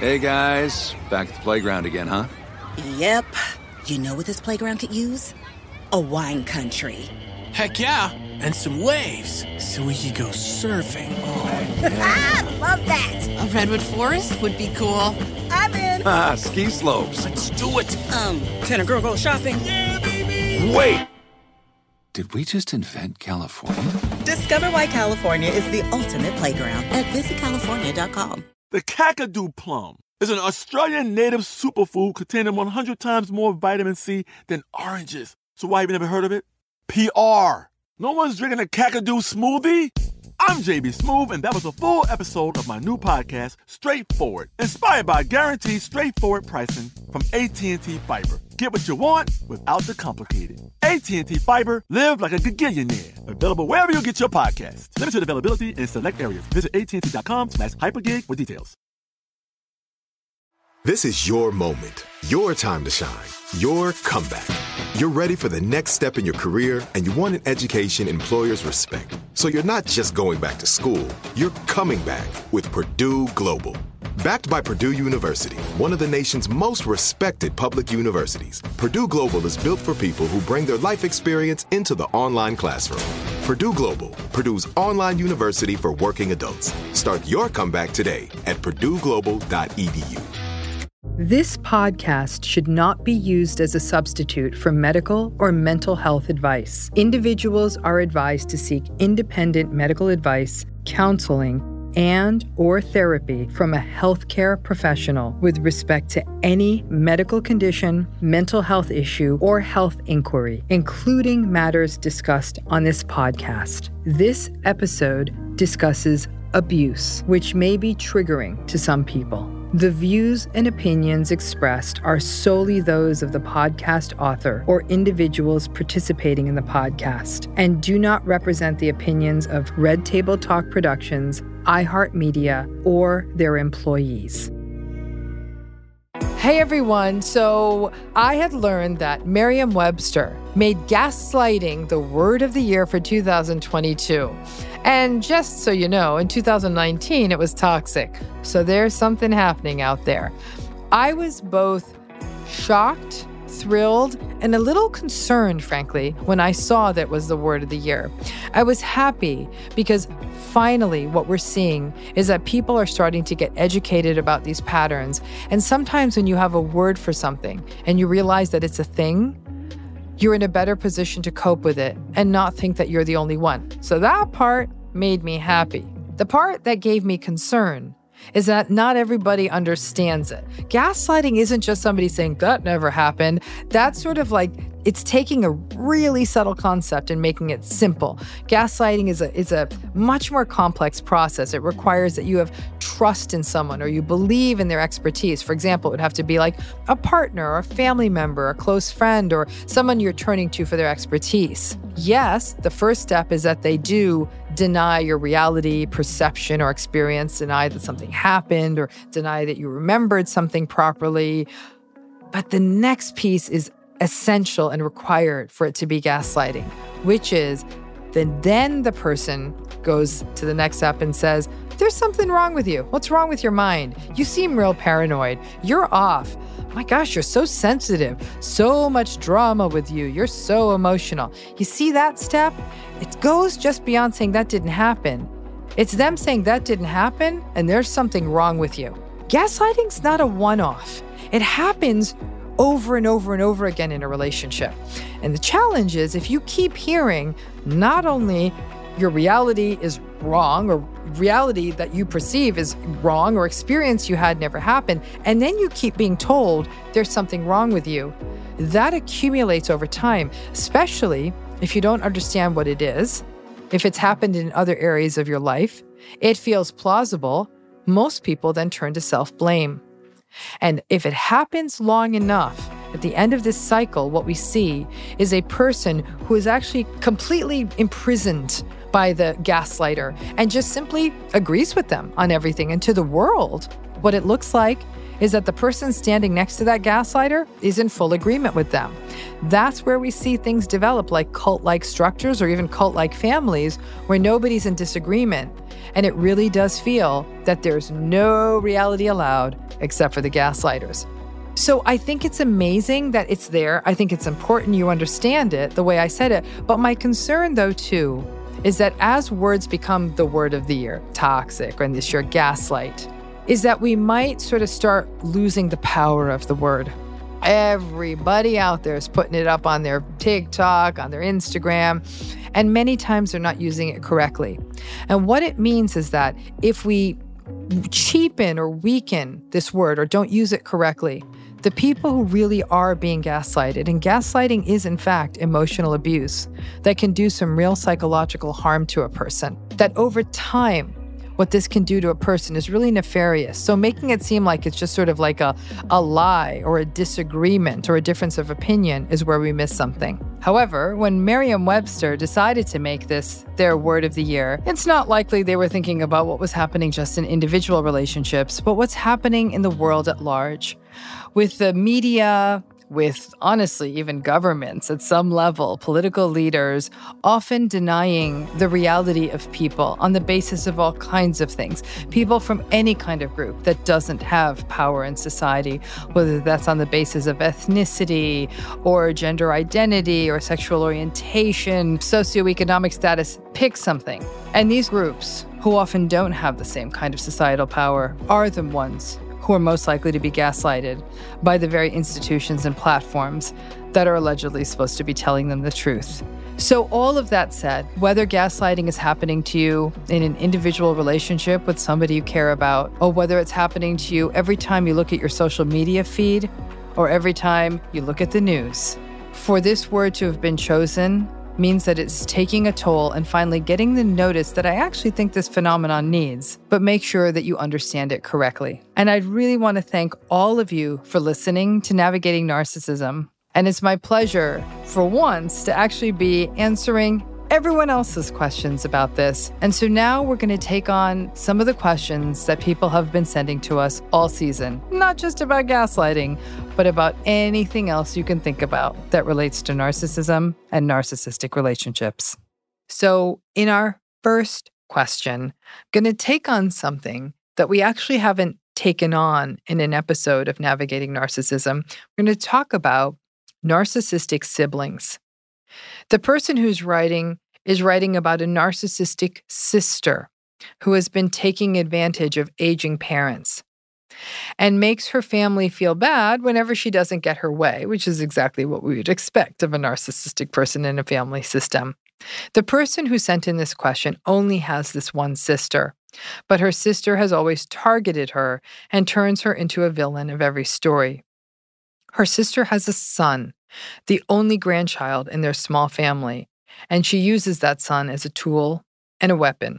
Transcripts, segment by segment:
Hey guys, back at the playground again, huh? Yep. You know what this playground could use? A wine country. Heck yeah, and some waves, so we could go surfing. Oh, yeah. Ah, love that. A redwood forest would be cool. I'm in. Ah, ski slopes. Let's do it. Can a girl go shopping? Yeah, baby! Wait! Did we just invent California? Discover why California is the ultimate playground at visitcalifornia.com. The Kakadu plum is an Australian native superfood containing 100 times more vitamin C than oranges. So why have you never heard of it? PR. No one's drinking a Kakadu smoothie? I'm JB Smoove, and that was a full episode of my new podcast, Straightforward, inspired by guaranteed straightforward pricing from AT&T Fiber. Get what you want without the complicated. AT&T Fiber, live like a gigillionaire. Available wherever you get your podcasts. Limited availability in select areas. Visit AT&T.com/hypergig for details. This is your moment, your time to shine, your comeback. You're ready for the next step in your career, and you want an education employers respect. So you're not just going back to school, you're coming back with Purdue Global. Backed by Purdue University, one of the nation's most respected public universities, Purdue Global is built for people who bring their life experience into the online classroom. Purdue Global, Purdue's online university for working adults. Start your comeback today at purdueglobal.edu. This podcast should not be used as a substitute for medical or mental health advice. Individuals are advised to seek independent medical advice, counseling, and/or therapy from a healthcare professional with respect to any medical condition, mental health issue, or health inquiry, including matters discussed on this podcast. This episode discusses abuse, which may be triggering to some people. The views and opinions expressed are solely those of the podcast author or individuals participating in the podcast and do not represent the opinions of Red Table Talk Productions, iHeartMedia, or their employees. Hey everyone, so I had learned that Merriam-Webster made gaslighting the word of the year for 2022. And just so you know, in 2019, it was toxic. So there's something happening out there. I was both shocked, thrilled, and a little concerned, frankly, when I saw that was the word of the year. I was happy because finally what we're seeing is that people are starting to get educated about these patterns. And sometimes when you have a word for something and you realize that it's a thing, you're in a better position to cope with it and not think that you're the only one. So that part made me happy. The part that gave me concern is that not everybody understands it. Gaslighting isn't just somebody saying, that never happened. That's sort of like, it's taking a really subtle concept and making it simple. Gaslighting is a much more complex process. It requires that you have trust in someone or you believe in their expertise. For example, it would have to be like a partner or a family member, a close friend, or someone you're turning to for their expertise. Yes, the first step is that they do deny your reality, perception, or experience, deny that something happened, or deny that you remembered something properly. But the next piece is essential and required for it to be gaslighting, which is then the person goes to the next step and says, there's something wrong with you. What's wrong with your mind? You seem real paranoid. You're off. My gosh, you're so sensitive. So much drama with you. You're so emotional. You see that step? It goes just beyond saying that didn't happen. It's them saying that didn't happen and there's something wrong with you. Gaslighting's not a one-off. It happens over and over and over again in a relationship. And the challenge is if you keep hearing not only your reality is wrong or reality that you perceive is wrong or experience you had never happened, and then you keep being told there's something wrong with you, that accumulates over time, especially if you don't understand what it is. If it's happened in other areas of your life, it feels plausible. Most people then turn to self-blame. And if it happens long enough, at the end of this cycle, what we see is a person who is actually completely imprisoned by the gaslighter and just simply agrees with them on everything. And to the world, what it looks like is that the person standing next to that gaslighter is in full agreement with them. That's where we see things develop like cult-like structures or even cult-like families where nobody's in disagreement. And it really does feel that there's no reality allowed except for the gaslighters. So I think it's amazing that it's there. I think it's important you understand it the way I said it. But my concern, though, too, is that as words become the word of the year, toxic, or in this year, gaslight, is that we might sort of start losing the power of the word. Everybody out there is putting it up on their TikTok, on their Instagram, and many times they're not using it correctly. And what it means is that if we cheapen or weaken this word or don't use it correctly, the people who really are being gaslighted, and gaslighting is in fact emotional abuse that can do some real psychological harm to a person, that over time, what this can do to a person is really nefarious. So making it seem like it's just sort of like a lie or a disagreement or a difference of opinion is where we miss something. However, when Merriam-Webster decided to make this their word of the year, it's not likely they were thinking about what was happening just in individual relationships, but what's happening in the world at large. With the media, with honestly even governments at some level, political leaders often denying the reality of people on the basis of all kinds of things. People from any kind of group that doesn't have power in society, whether that's on the basis of ethnicity or gender identity or sexual orientation, socioeconomic status, pick something. And these groups, who often don't have the same kind of societal power, are the ones who are most likely to be gaslighted by the very institutions and platforms that are allegedly supposed to be telling them the truth. So all of that said, whether gaslighting is happening to you in an individual relationship with somebody you care about, or whether it's happening to you every time you look at your social media feed, or every time you look at the news, for this word to have been chosen means that it's taking a toll and finally getting the notice that I actually think this phenomenon needs, but make sure that you understand it correctly. And I'd really want to thank all of you for listening to Navigating Narcissism. And it's my pleasure, for once, to actually be answering everyone else's questions about this. And so now we're going to take on some of the questions that people have been sending to us all season, not just about gaslighting, but about anything else you can think about that relates to narcissism and narcissistic relationships. So in our first question, I'm going to take on something that we actually haven't taken on in an episode of Navigating Narcissism. We're going to talk about narcissistic siblings. The person who's writing is writing about a narcissistic sister who has been taking advantage of aging parents and makes her family feel bad whenever she doesn't get her way, which is exactly what we would expect of a narcissistic person in a family system. The person who sent in this question only has this one sister, but her sister has always targeted her and turns her into a villain of every story. Her sister has a son, the only grandchild in their small family, and she uses that son as a tool and a weapon.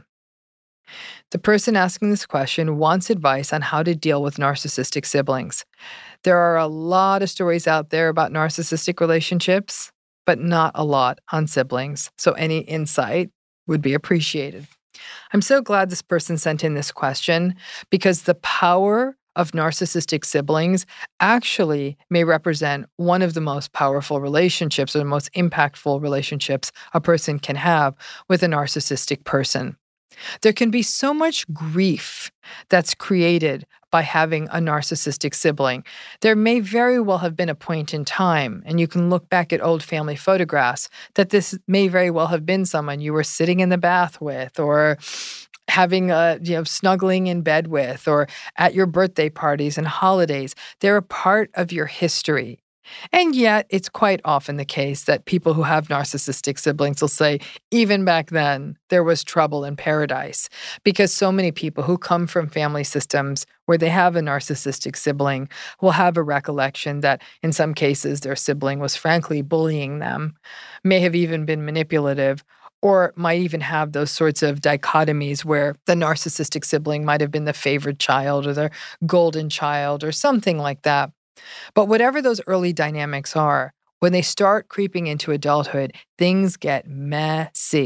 The person asking this question wants advice on how to deal with narcissistic siblings. There are a lot of stories out there about narcissistic relationships, but not a lot on siblings, so any insight would be appreciated. I'm so glad this person sent in this question because the power of narcissistic siblings actually may represent one of the most powerful relationships or the most impactful relationships a person can have with a narcissistic person. There can be so much grief that's created by having a narcissistic sibling. There may very well have been a point in time, and you can look back at old family photographs, that this may very well have been someone you were sitting in the bath with, or having snuggling in bed with, or at your birthday parties and holidays. They're a part of your history. And yet, it's quite often the case that people who have narcissistic siblings will say, even back then, there was trouble in paradise. Because so many people who come from family systems where they have a narcissistic sibling will have a recollection that in some cases their sibling was frankly bullying them, may have even been manipulative, or might even have those sorts of dichotomies where the narcissistic sibling might have been the favored child or the golden child or something like that. But whatever those early dynamics are, when they start creeping into adulthood, things get messy.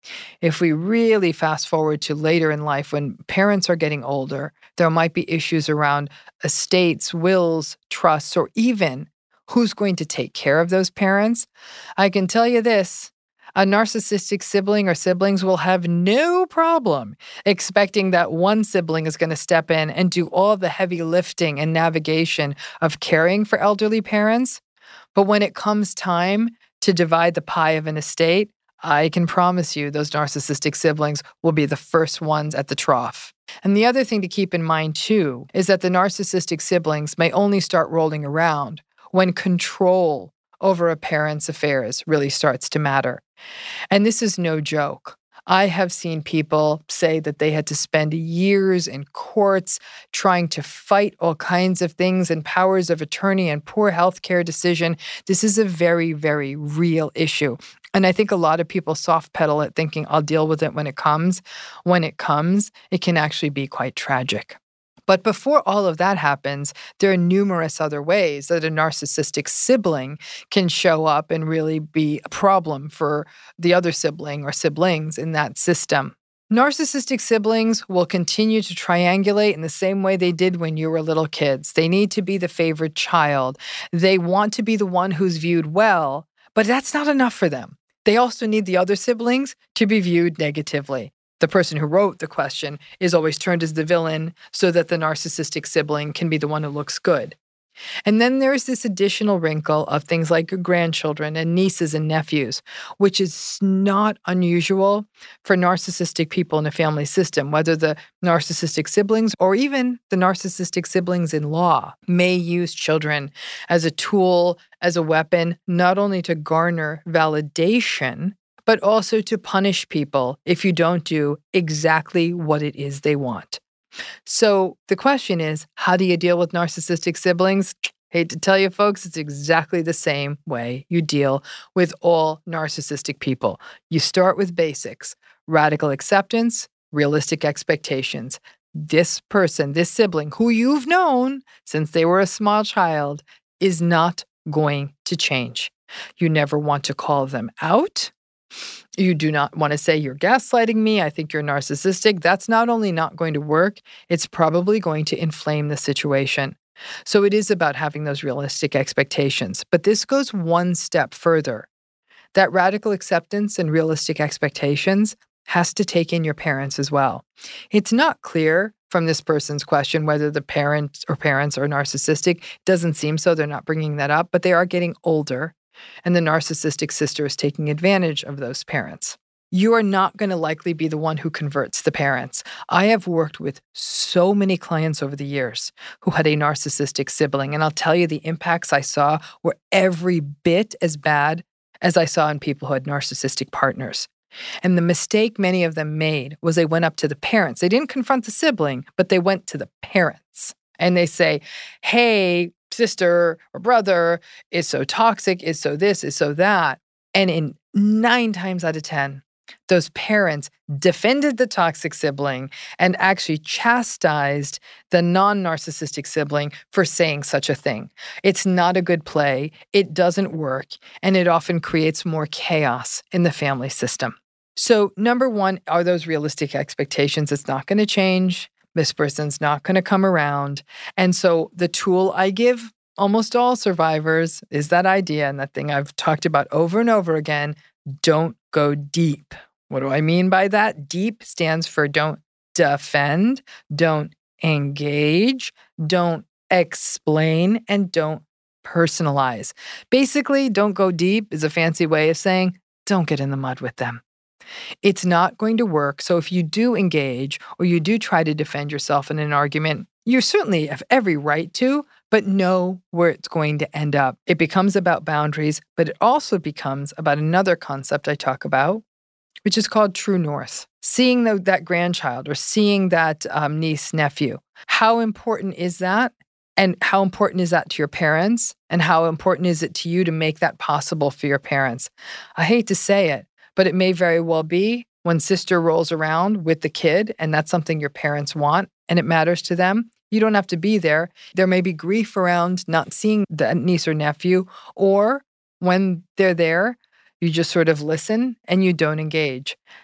If we really fast forward to later in life when parents are getting older, there might be issues around estates, wills, trusts, or even who's going to take care of those parents. I can tell you this. A narcissistic sibling or siblings will have no problem expecting that one sibling is going to step in and do all the heavy lifting and navigation of caring for elderly parents. But when it comes time to divide the pie of an estate, I can promise you those narcissistic siblings will be the first ones at the trough. And the other thing to keep in mind, too, is that the narcissistic siblings may only start rolling around when control over a parent's affairs really starts to matter. And this is no joke. I have seen people say that they had to spend years in courts trying to fight all kinds of things and powers of attorney and poor healthcare decision. This is a very, very real issue. And I think a lot of people soft pedal it thinking, I'll deal with it when it comes. When it comes, it can actually be quite tragic. But before all of that happens, there are numerous other ways that a narcissistic sibling can show up and really be a problem for the other sibling or siblings in that system. Narcissistic siblings will continue to triangulate in the same way they did when you were little kids. They need to be the favored child. They want to be the one who's viewed well, but that's not enough for them. They also need the other siblings to be viewed negatively. The person who wrote the question is always turned as the villain so that the narcissistic sibling can be the one who looks good. And then there's this additional wrinkle of things like grandchildren and nieces and nephews, which is not unusual for narcissistic people in a family system, whether the narcissistic siblings or even the narcissistic siblings-in-law may use children as a tool, as a weapon, not only to garner validation, but also to punish people if you don't do exactly what it is they want. So the question is, how do you deal with narcissistic siblings? Hate to tell you, folks, it's exactly the same way you deal with all narcissistic people. You start with basics: radical acceptance, realistic expectations. This person, this sibling, who you've known since they were a small child, is not going to change. You never want to call them out. You do not want to say, you're gaslighting me, I think you're narcissistic. That's not only not going to work, it's probably going to inflame the situation. So it is about having those realistic expectations. But this goes one step further. That radical acceptance and realistic expectations has to take in your parents as well. It's not clear from this person's question whether the parents are narcissistic. It doesn't seem so. They're not bringing that up, but they are getting older. And the narcissistic sister is taking advantage of those parents. You are not going to likely be the one who converts the parents. I have worked with so many clients over the years who had a narcissistic sibling, and I'll tell you the impacts I saw were every bit as bad as I saw in people who had narcissistic partners. And the mistake many of them made was they went up to the parents. They didn't confront the sibling, but they went to the parents. And they say, hey, sister or brother is so toxic, is so this, is so that. And in 9 times out of 10, those parents defended the toxic sibling and actually chastised the non-narcissistic sibling for saying such a thing. It's not a good play. It doesn't work. And it often creates more chaos in the family system. So number one are those realistic expectations. It's not going to change. This person's not going to come around. And so the tool I give almost all survivors is that idea and that thing I've talked about over and over again: don't go deep. What do I mean by that? Deep stands for don't defend, don't engage, don't explain, and don't personalize. Basically, don't go deep is a fancy way of saying don't get in the mud with them. It's not going to work. So if you do engage or you do try to defend yourself in an argument, you certainly have every right to, but know where it's going to end up. It becomes about boundaries, but it also becomes about another concept I talk about, which is called true north. Seeing that grandchild or seeing that niece, nephew. How important is that? And how important is that to your parents? And how important is it to you to make that possible for your parents? I hate to say it, but it may very well be when sister rolls around with the kid and that's something your parents want and it matters to them. You don't have to be there. There may be grief around not seeing the niece or nephew, or when they're there, you just sort of listen and you don't engage.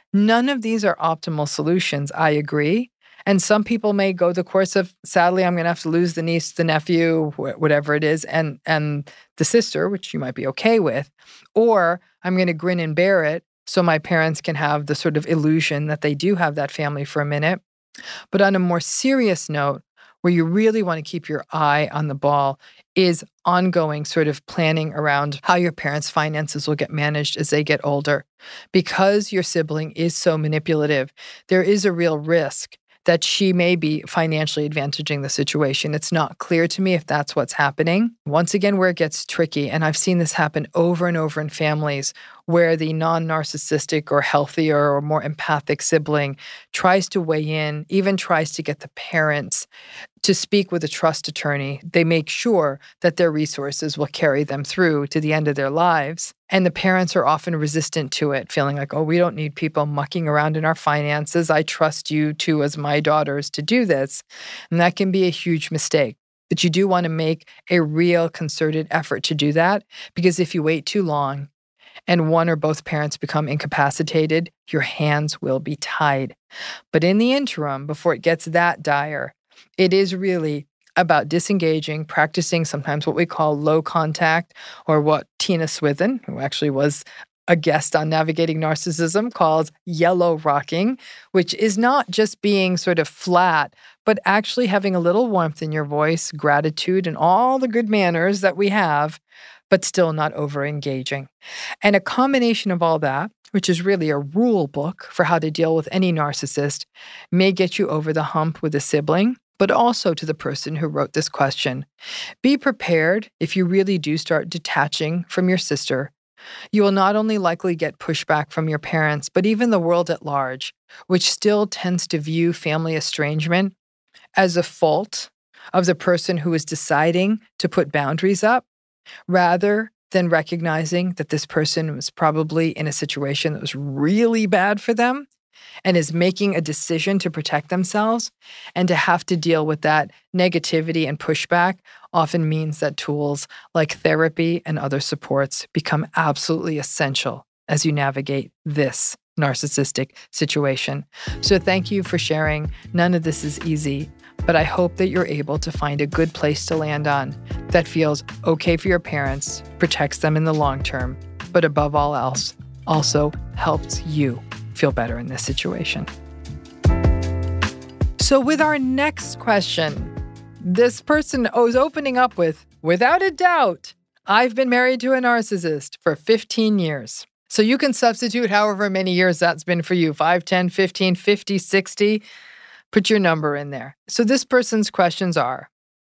None of these are optimal solutions, I agree. And some people may go the course of, sadly, I'm going to have to lose the niece, the nephew, whatever it is, and the sister, which you might be okay with. Or I'm going to grin and bear it so my parents can have the sort of illusion that they do have that family for a minute. But on a more serious note, where you really want to keep your eye on the ball is ongoing sort of planning around how your parents' finances will get managed as they get older. Because your sibling is so manipulative, there is a real risk that she may be financially advantaging the situation. It's not clear to me if that's what's happening. Once again, where it gets tricky, and I've seen this happen over and over in families where the non-narcissistic or healthier or more empathic sibling tries to weigh in, even tries to get the parents to speak with a trust attorney. They make sure that their resources will carry them through to the end of their lives. And the parents are often resistant to it, feeling like, oh, we don't need people mucking around in our finances. I trust you two as my daughters to do this. And that can be a huge mistake. But you do want to make a real concerted effort to do that, because if you wait too long and one or both parents become incapacitated, your hands will be tied. But in the interim, before it gets that dire, it is really about disengaging, practicing sometimes what we call low contact, or what Tina Swithin, who actually was a guest on Navigating Narcissism, calls yellow rocking, which is not just being sort of flat, but actually having a little warmth in your voice, gratitude, and all the good manners that we have, but still not over-engaging. And a combination of all that, which is really a rule book for how to deal with any narcissist, may get you over the hump with a sibling, but also to the person who wrote this question. Be prepared if you really do start detaching from your sister. You will not only likely get pushback from your parents, but even the world at large, which still tends to view family estrangement as a fault of the person who is deciding to put boundaries up, rather than recognizing that this person was probably in a situation that was really bad for them and is making a decision to protect themselves. And to have to deal with that negativity and pushback often means that tools like therapy and other supports become absolutely essential as you navigate this narcissistic situation. So thank you for sharing. None of this is easy, but I hope that you're able to find a good place to land on that feels okay for your parents, protects them in the long term, but above all else, also helps you feel better in this situation. So with our next question, this person is opening up with, without a doubt, I've been married to a narcissist for 15 years. So you can substitute however many years that's been for you, 5, 10, 15, 50, 60. Put your number in there. So this person's questions are,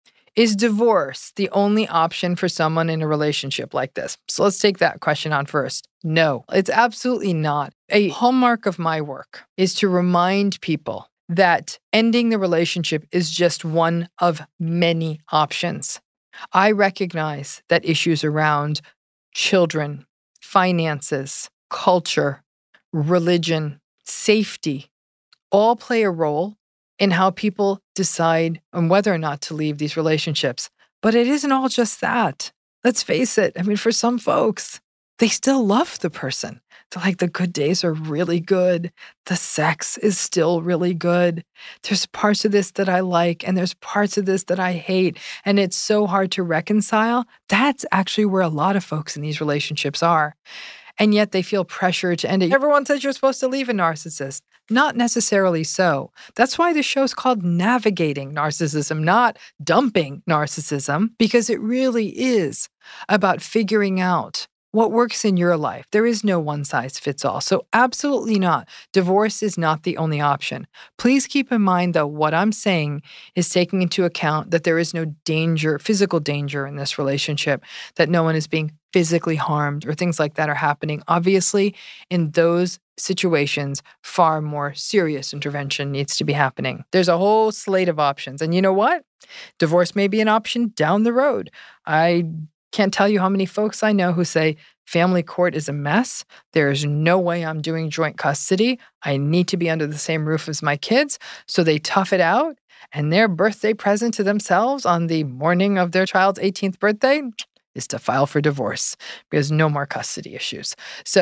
is divorce the only option for someone in a relationship like this? So let's take that question on first. No, it's absolutely not. A hallmark of my work is to remind people that ending the relationship is just one of many options. I recognize that issues around children, finances, culture, religion, safety all play a role in how people decide on whether or not to leave these relationships. But it isn't all just that. Let's face it. I mean, for some folks, they still love the person. They're like, the good days are really good. The sex is still really good. There's parts of this that I like, and there's parts of this that I hate. And it's so hard to reconcile. That's actually where a lot of folks in these relationships are. And yet they feel pressure to end it. Everyone says you're supposed to leave a narcissist. Not necessarily so. That's why the show's called Navigating Narcissism, not Dumping Narcissism, because it really is about figuring out what works in your life. There is no one size fits all. So absolutely not. Divorce is not the only option. Please keep in mind, though, what I'm saying is taking into account that there is no danger, physical danger in this relationship, that no one is being physically harmed or things like that are happening. Obviously, in those situations, far more serious intervention needs to be happening. There's a whole slate of options. And you know what? Divorce may be an option down the road. I can't tell you how many folks I know who say, family court is a mess. There's no way I'm doing joint custody. I need to be under the same roof as my kids. So they tough it out. And their birthday present to themselves on the morning of their child's 18th birthday is to file for divorce because no more custody issues. So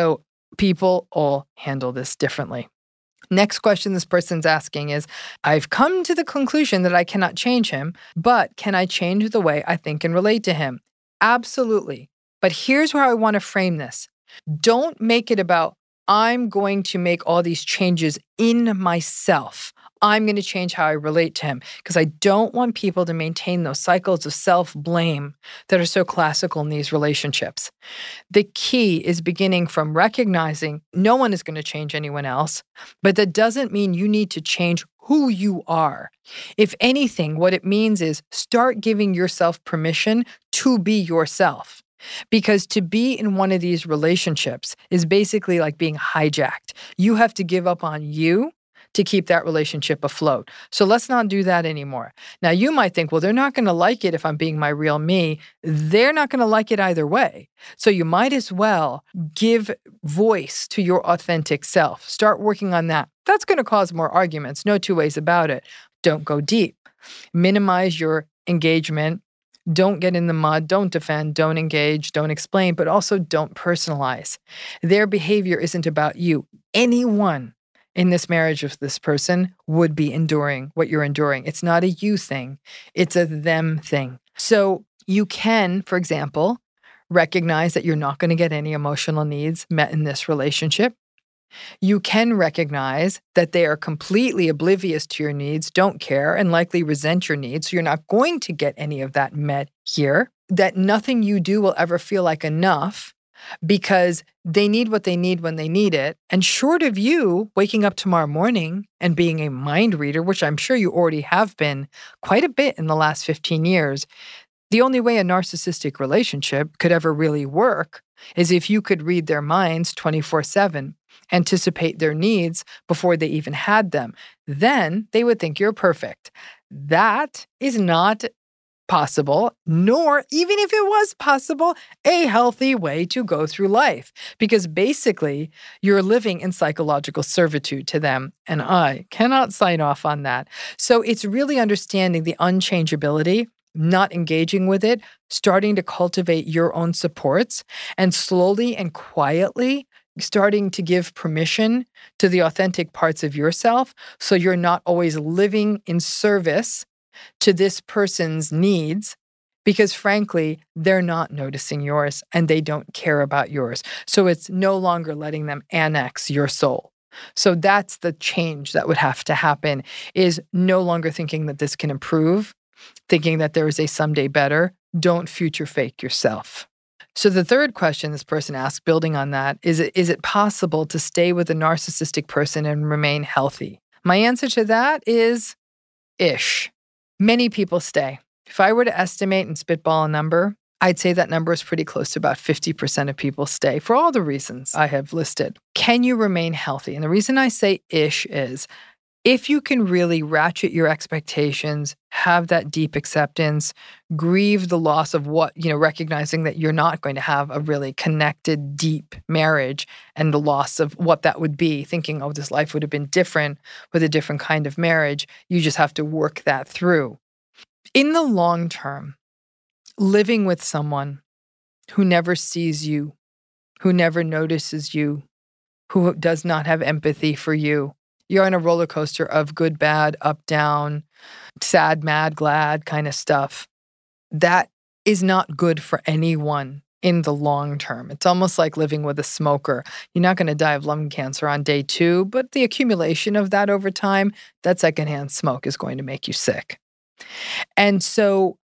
People all handle this differently. Next question this person's asking is, I've come to the conclusion that I cannot change him, but can I change the way I think and relate to him? Absolutely. But here's where I want to frame this. Don't make it about, I'm going to make all these changes in myself. I'm going to change how I relate to him, because I don't want people to maintain those cycles of self-blame that are so classical in these relationships. The key is beginning from recognizing no one is going to change anyone else, but that doesn't mean you need to change who you are. If anything, what it means is start giving yourself permission to be yourself. Because to be in one of these relationships is basically like being hijacked. You have to give up on you to keep that relationship afloat. So let's not do that anymore. Now, you might think, well, they're not going to like it if I'm being my real me. They're not going to like it either way. So you might as well give voice to your authentic self. Start working on that. That's going to cause more arguments. No two ways about it. Don't go deep. Minimize your engagement. Don't get in the mud, don't defend, don't engage, don't explain, but also don't personalize. Their behavior isn't about you. Anyone in this marriage with this person would be enduring what you're enduring. It's not a you thing, it's a them thing. So you can, for example, recognize that you're not going to get any emotional needs met in this relationship. You can recognize that they are completely oblivious to your needs, don't care, and likely resent your needs. So you're not going to get any of that met here. That nothing you do will ever feel like enough because they need what they need when they need it. And short of you waking up tomorrow morning and being a mind reader, which I'm sure you already have been quite a bit in the last 15 years, the only way a narcissistic relationship could ever really work is if you could read their minds 24/7, anticipate their needs before they even had them. Then they would think you're perfect. That is not possible, nor, even if it was possible, a healthy way to go through life. Because basically, you're living in psychological servitude to them, and I cannot sign off on that. So it's really understanding the unchangeability, not engaging with it, starting to cultivate your own supports, and slowly and quietly starting to give permission to the authentic parts of yourself so you're not always living in service to this person's needs, because frankly, they're not noticing yours and they don't care about yours. So it's no longer letting them annex your soul. So that's the change that would have to happen, is no longer thinking that this can improve, thinking that there is a someday better. Don't future fake yourself. So the third question this person asked, building on that, is it possible to stay with a narcissistic person and remain healthy? My answer to that is ish. Many people stay. If I were to estimate and spitball a number, I'd say that number is pretty close to about 50% of people stay for all the reasons I have listed. Can you remain healthy? And the reason I say ish is if you can really ratchet your expectations, have that deep acceptance, grieve the loss of recognizing that you're not going to have a really connected, deep marriage and the loss of what that would be, thinking, oh, this life would have been different with a different kind of marriage. You just have to work that through. In the long term, living with someone who never sees you, who never notices you, who does not have empathy for you, you're on a roller coaster of good, bad, up, down, sad, mad, glad kind of stuff. That is not good for anyone in the long term. It's almost like living with a smoker. You're not going to die of lung cancer on day 2, but the accumulation of that over time, that secondhand smoke is going to make you sick. And so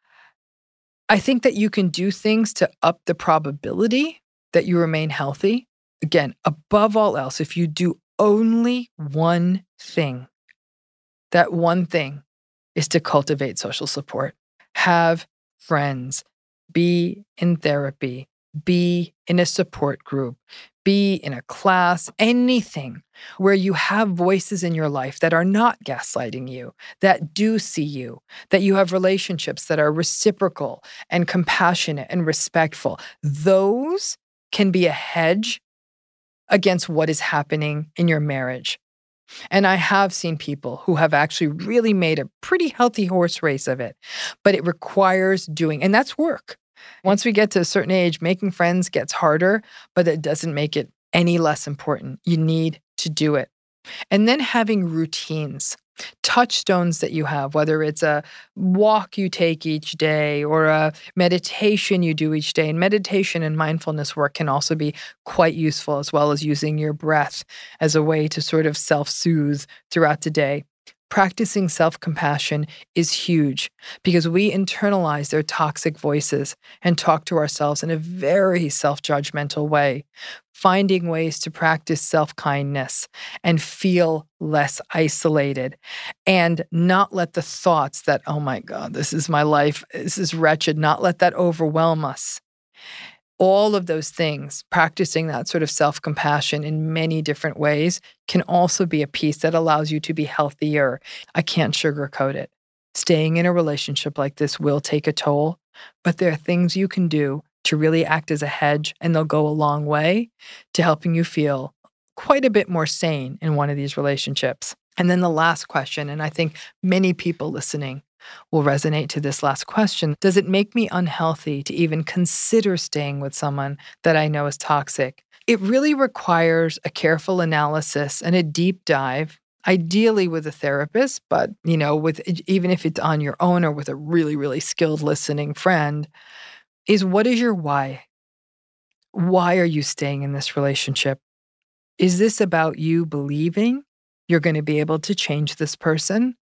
I think that you can do things to up the probability that you remain healthy. Again, above all else, if you do only one thing, that one thing is to cultivate social support. Have friends, be in therapy, be in a support group, be in a class, anything where you have voices in your life that are not gaslighting you, that do see you, that you have relationships that are reciprocal and compassionate and respectful. Those can be a hedge against what is happening in your marriage. And I have seen people who have actually really made a pretty healthy horse race of it, but it requires doing, and that's work. Once we get to a certain age, making friends gets harder, but it doesn't make it any less important. You need to do it. And then having routines, touchstones that you have, whether it's a walk you take each day or a meditation you do each day. And meditation and mindfulness work can also be quite useful, as well as using your breath as a way to sort of self-soothe throughout the day. Practicing self-compassion is huge because we internalize their toxic voices and talk to ourselves in a very self-judgmental way. Finding ways to practice self-kindness and feel less isolated and not let the thoughts that, oh my God, this is my life, this is wretched, not let that overwhelm us. All of those things, practicing that sort of self-compassion in many different ways can also be a piece that allows you to be healthier. I can't sugarcoat it. Staying in a relationship like this will take a toll, but there are things you can do to really act as a hedge, and they'll go a long way to helping you feel quite a bit more sane in one of these relationships. And then the last question, and I think many people listening will resonate to this last question. Does it make me unhealthy to even consider staying with someone that I know is toxic? It really requires a careful analysis and a deep dive, ideally with a therapist, but even if it's on your own or with a really, really skilled listening friend, is what is your why? Why are you staying in this relationship? Is this about you believing you're going to be able to change this person?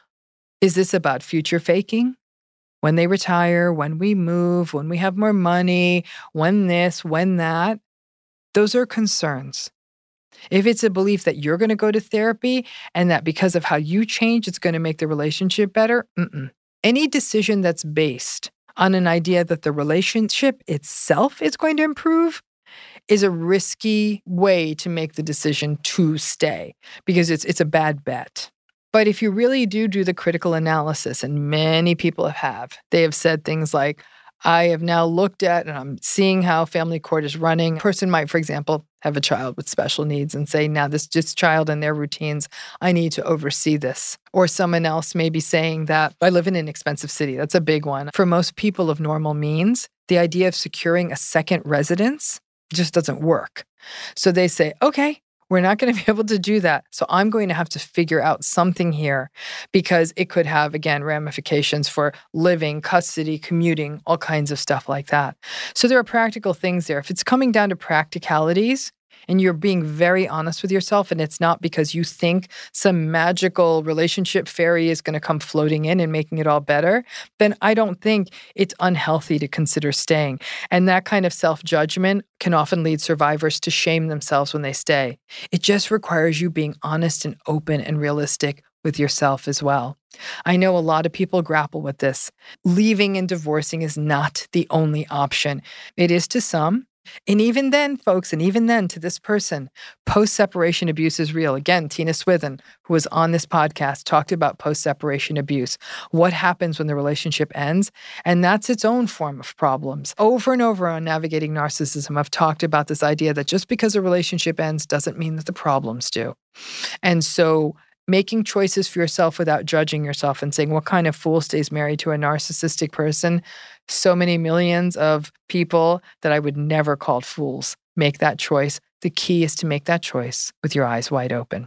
Is this about future faking? When they retire, when we move, when we have more money, when this, when that? Those are concerns. If it's a belief that you're going to go to therapy and that because of how you change, it's going to make the relationship better, Any decision that's based on an idea that the relationship itself is going to improve is a risky way to make the decision to stay because it's a bad bet. But if you really do the critical analysis, and many people have, they have said things like, I have now looked at and I'm seeing how family court is running. A person might, for example, have a child with special needs and say, now this child and their routines, I need to oversee this. Or someone else may be saying that I live in an expensive city. That's a big one. For most people of normal means, the idea of securing a second residence just doesn't work. So they say, okay, we're not going to be able to do that. So I'm going to have to figure out something here because it could have, again, ramifications for living, custody, commuting, all kinds of stuff like that. So there are practical things there. If it's coming down to practicalities and you're being very honest with yourself and it's not because you think some magical relationship fairy is going to come floating in and making it all better, then I don't think it's unhealthy to consider staying. And that kind of self-judgment can often lead survivors to shame themselves when they stay. It just requires you being honest and open and realistic with yourself as well. I know a lot of people grapple with this. Leaving and divorcing is not the only option. It is to some. And even then, folks, and even then to this person, post-separation abuse is real. Again, Tina Swithin, who was on this podcast, talked about post-separation abuse, what happens when the relationship ends, and that's its own form of problems. Over and over on Navigating Narcissism, I've talked about this idea that just because a relationship ends doesn't mean that the problems do. And so making choices for yourself without judging yourself and saying, what kind of fool stays married to a narcissistic person? So many millions of people that I would never call fools make that choice. The key is to make that choice with your eyes wide open.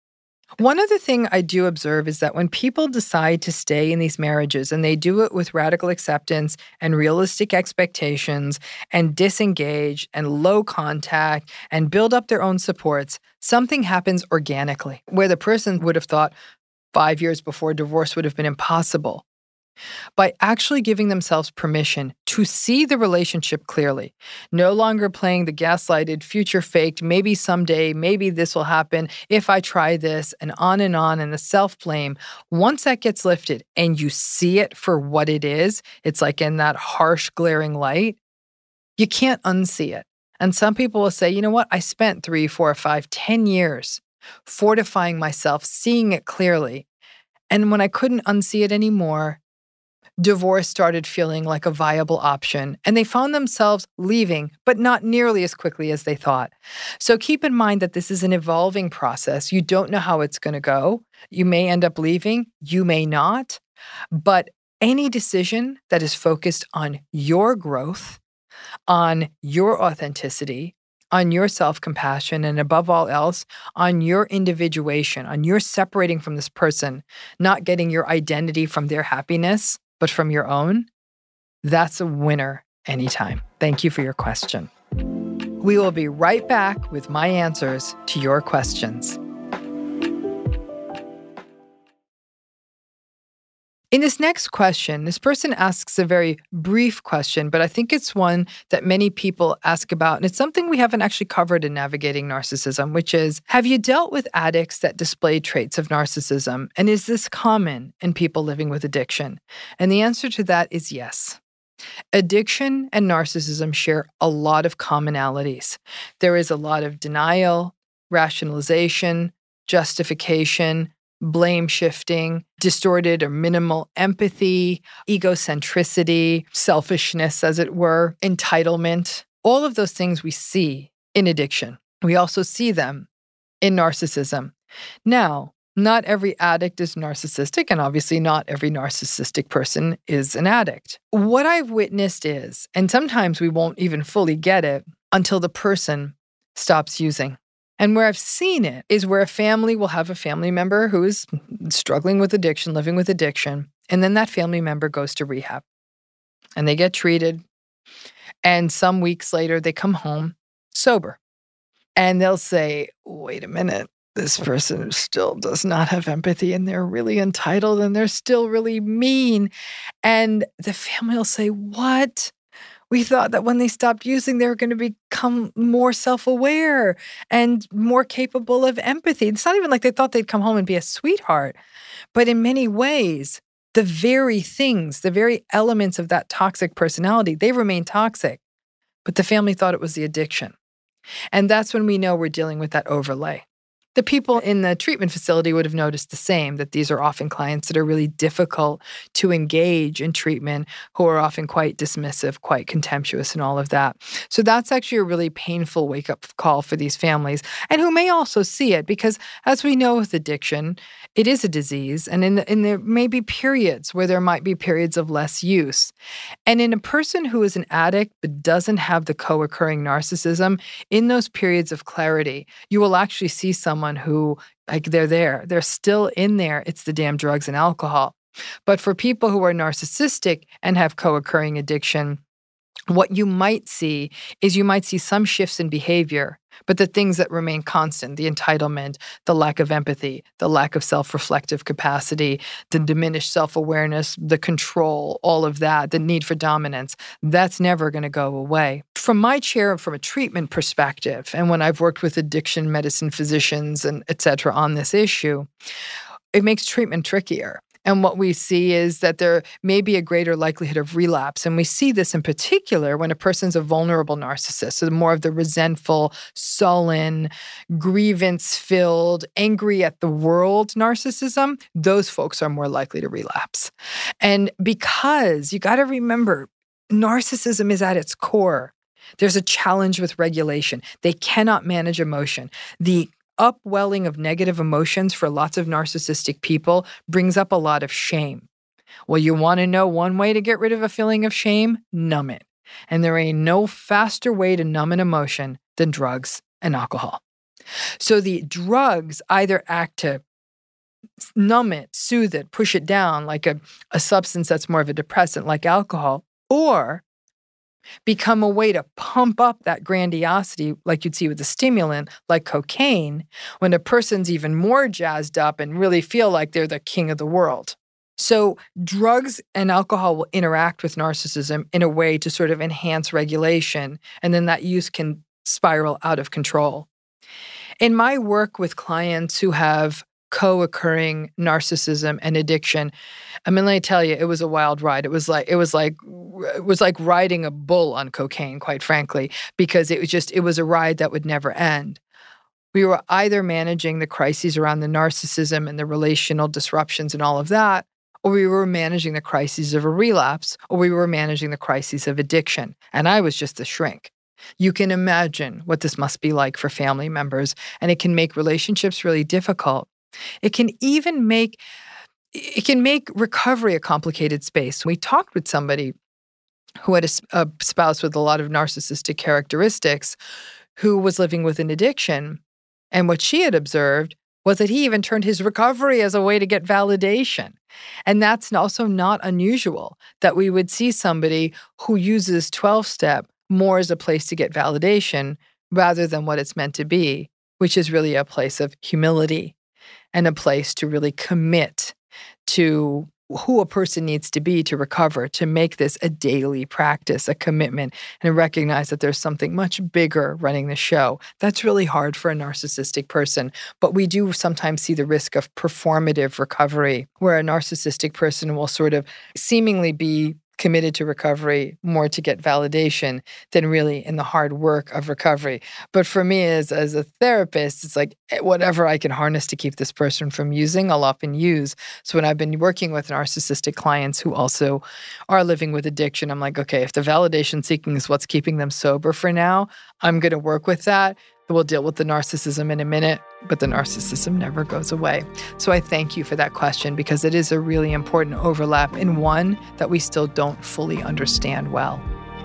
One other thing I do observe is that when people decide to stay in these marriages and they do it with radical acceptance and realistic expectations and disengage and low contact and build up their own supports, something happens organically where the person would have thought 5 years before divorce would have been impossible. By actually giving themselves permission to see the relationship clearly, no longer playing the gaslighted, future faked, maybe someday, maybe this will happen if I try this, and the self-blame, once that gets lifted and you see it for what it is, it's like in that harsh, glaring light, you can't unsee it. And some people will say, you know what, I spent 3, 4, 5, 10 years fortifying myself, seeing it clearly. And when I couldn't unsee it anymore, divorce started feeling like a viable option, and they found themselves leaving, but not nearly as quickly as they thought. So keep in mind that this is an evolving process. You don't know how it's going to go. You may end up leaving, you may not, but any decision that is focused on your growth, on your authenticity, on your self-compassion, and above all else, on your individuation, on your separating from this person, not getting your identity from their happiness, but from your own, that's a winner anytime. Thank you for your question. We will be right back with my answers to your questions. In this next question, this person asks a very brief question, but I think it's one that many people ask about, and it's something we haven't actually covered in Navigating Narcissism, which is, have you dealt with addicts that display traits of narcissism, and is this common in people living with addiction? And the answer to that is yes. Addiction and narcissism share a lot of commonalities. There is a lot of denial, rationalization, justification, blame shifting, distorted or minimal empathy, egocentricity, selfishness, as it were, entitlement. All of those things we see in addiction. We also see them in narcissism. Now, not every addict is narcissistic, and obviously not every narcissistic person is an addict. What I've witnessed is, and sometimes we won't even fully get it until the person stops using. And where I've seen it is where a family will have a family member who is struggling with addiction, living with addiction, and then that family member goes to rehab. And they get treated, and some weeks later they come home sober. And they'll say, wait a minute, this person still does not have empathy, and they're really entitled, and they're still really mean. And the family will say, what? We thought that when they stopped using, they were going to become more self-aware and more capable of empathy. It's not even like they thought they'd come home and be a sweetheart. But in many ways, the very things, the very elements of that toxic personality, they remain toxic. But the family thought it was the addiction. And that's when we know we're dealing with that overlay. The people in the treatment facility would have noticed the same, that these are often clients that are really difficult to engage in treatment, who are often quite dismissive, quite contemptuous, and all of that. So that's actually a really painful wake-up call for these families, and who may also see it, because as we know with addiction, it is a disease, and there may be periods where there might be periods of less use. And in a person who is an addict but doesn't have the co-occurring narcissism, in those periods of clarity, you will actually see someone who, like, they're still in there. It's the damn drugs and alcohol. But for people who are narcissistic and have co-occurring addiction, what you might see is you might see some shifts in behavior, but the things that remain constant, the entitlement, the lack of empathy, the lack of self-reflective capacity, the diminished self-awareness, the control, all of that, the need for dominance, that's never going to go away. From my chair, from a treatment perspective, and when I've worked with addiction medicine physicians and et cetera on this issue, it makes treatment trickier. And what we see is that there may be a greater likelihood of relapse. And we see this in particular when a person's a vulnerable narcissist, so more of the resentful, sullen, grievance-filled, angry at the world narcissism, those folks are more likely to relapse. And because you got to remember, narcissism is at its core. There's a challenge with regulation. They cannot manage emotion. The upwelling of negative emotions for lots of narcissistic people brings up a lot of shame. Well, you want to know one way to get rid of a feeling of shame? Numb it. And there ain't no faster way to numb an emotion than drugs and alcohol. So the drugs either act to numb it, soothe it, push it down like a substance that's more of a depressant like alcohol, or become a way to pump up that grandiosity like you'd see with a stimulant like cocaine, when a person's even more jazzed up and really feel like they're the king of the world. So drugs and alcohol will interact with narcissism in a way to sort of enhance regulation, and then that use can spiral out of control. In my work with clients who have co-occurring narcissism and addiction, I mean, let me tell you, it was a wild ride. It was like riding a bull on cocaine, quite frankly, because it was a ride that would never end. We were either managing the crises around the narcissism and the relational disruptions and all of that, or we were managing the crises of a relapse, or we were managing the crises of addiction. And I was just the shrink. You can imagine what this must be like for family members, and it can make relationships really difficult. It can even make recovery a complicated space. We talked with somebody who had a spouse with a lot of narcissistic characteristics who was living with an addiction. And what she had observed was that he even turned his recovery as a way to get validation. And that's also not unusual, that we would see somebody who uses 12-step more as a place to get validation rather than what it's meant to be, which is really a place of humility and a place to really commit to who a person needs to be to recover, to make this a daily practice, a commitment, and recognize that there's something much bigger running the show. That's really hard for a narcissistic person, but we do sometimes see the risk of performative recovery, where a narcissistic person will sort of seemingly be committed to recovery more to get validation than really in the hard work of recovery. But for me as a therapist, it's like whatever I can harness to keep this person from using, I'll often use. So when I've been working with narcissistic clients who also are living with addiction, I'm like, okay, if the validation seeking is what's keeping them sober for now, I'm going to work with that. We'll deal with the narcissism in a minute, but the narcissism never goes away. So I thank you for that question, because it is a really important overlap, and one that we still don't fully understand well.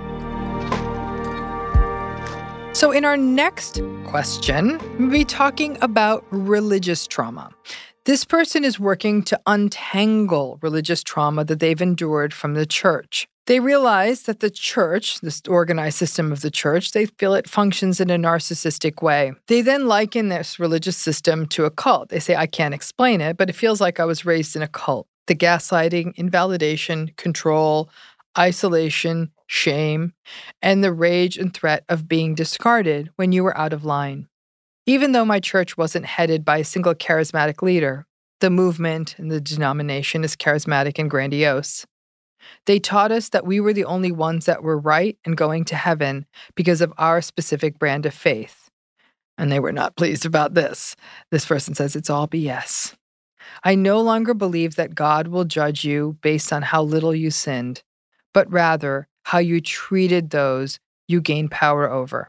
So in our next question, we'll be talking about religious trauma. This person is working to untangle religious trauma that they've endured from the church. They realize that the church, this organized system of the church, they feel it functions in a narcissistic way. They then liken this religious system to a cult. They say, I can't explain it, but it feels like I was raised in a cult. The gaslighting, invalidation, control, isolation, shame, and the rage and threat of being discarded when you were out of line. Even though my church wasn't headed by a single charismatic leader, the movement and the denomination is charismatic and grandiose. They taught us that we were the only ones that were right and going to heaven because of our specific brand of faith. And they were not pleased about this. This person says it's all BS. I no longer believe that God will judge you based on how little you sinned, but rather how you treated those you gained power over.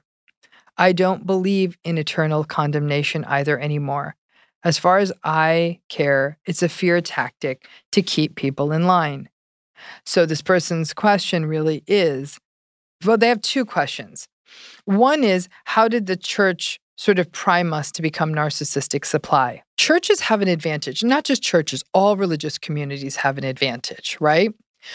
I don't believe in eternal condemnation either anymore. As far as I care, it's a fear tactic to keep people in line. So this person's question really is, well, they have two questions. One is, how did the church sort of prime us to become narcissistic supply? Churches have an advantage. Not just churches, all religious communities have an advantage, right?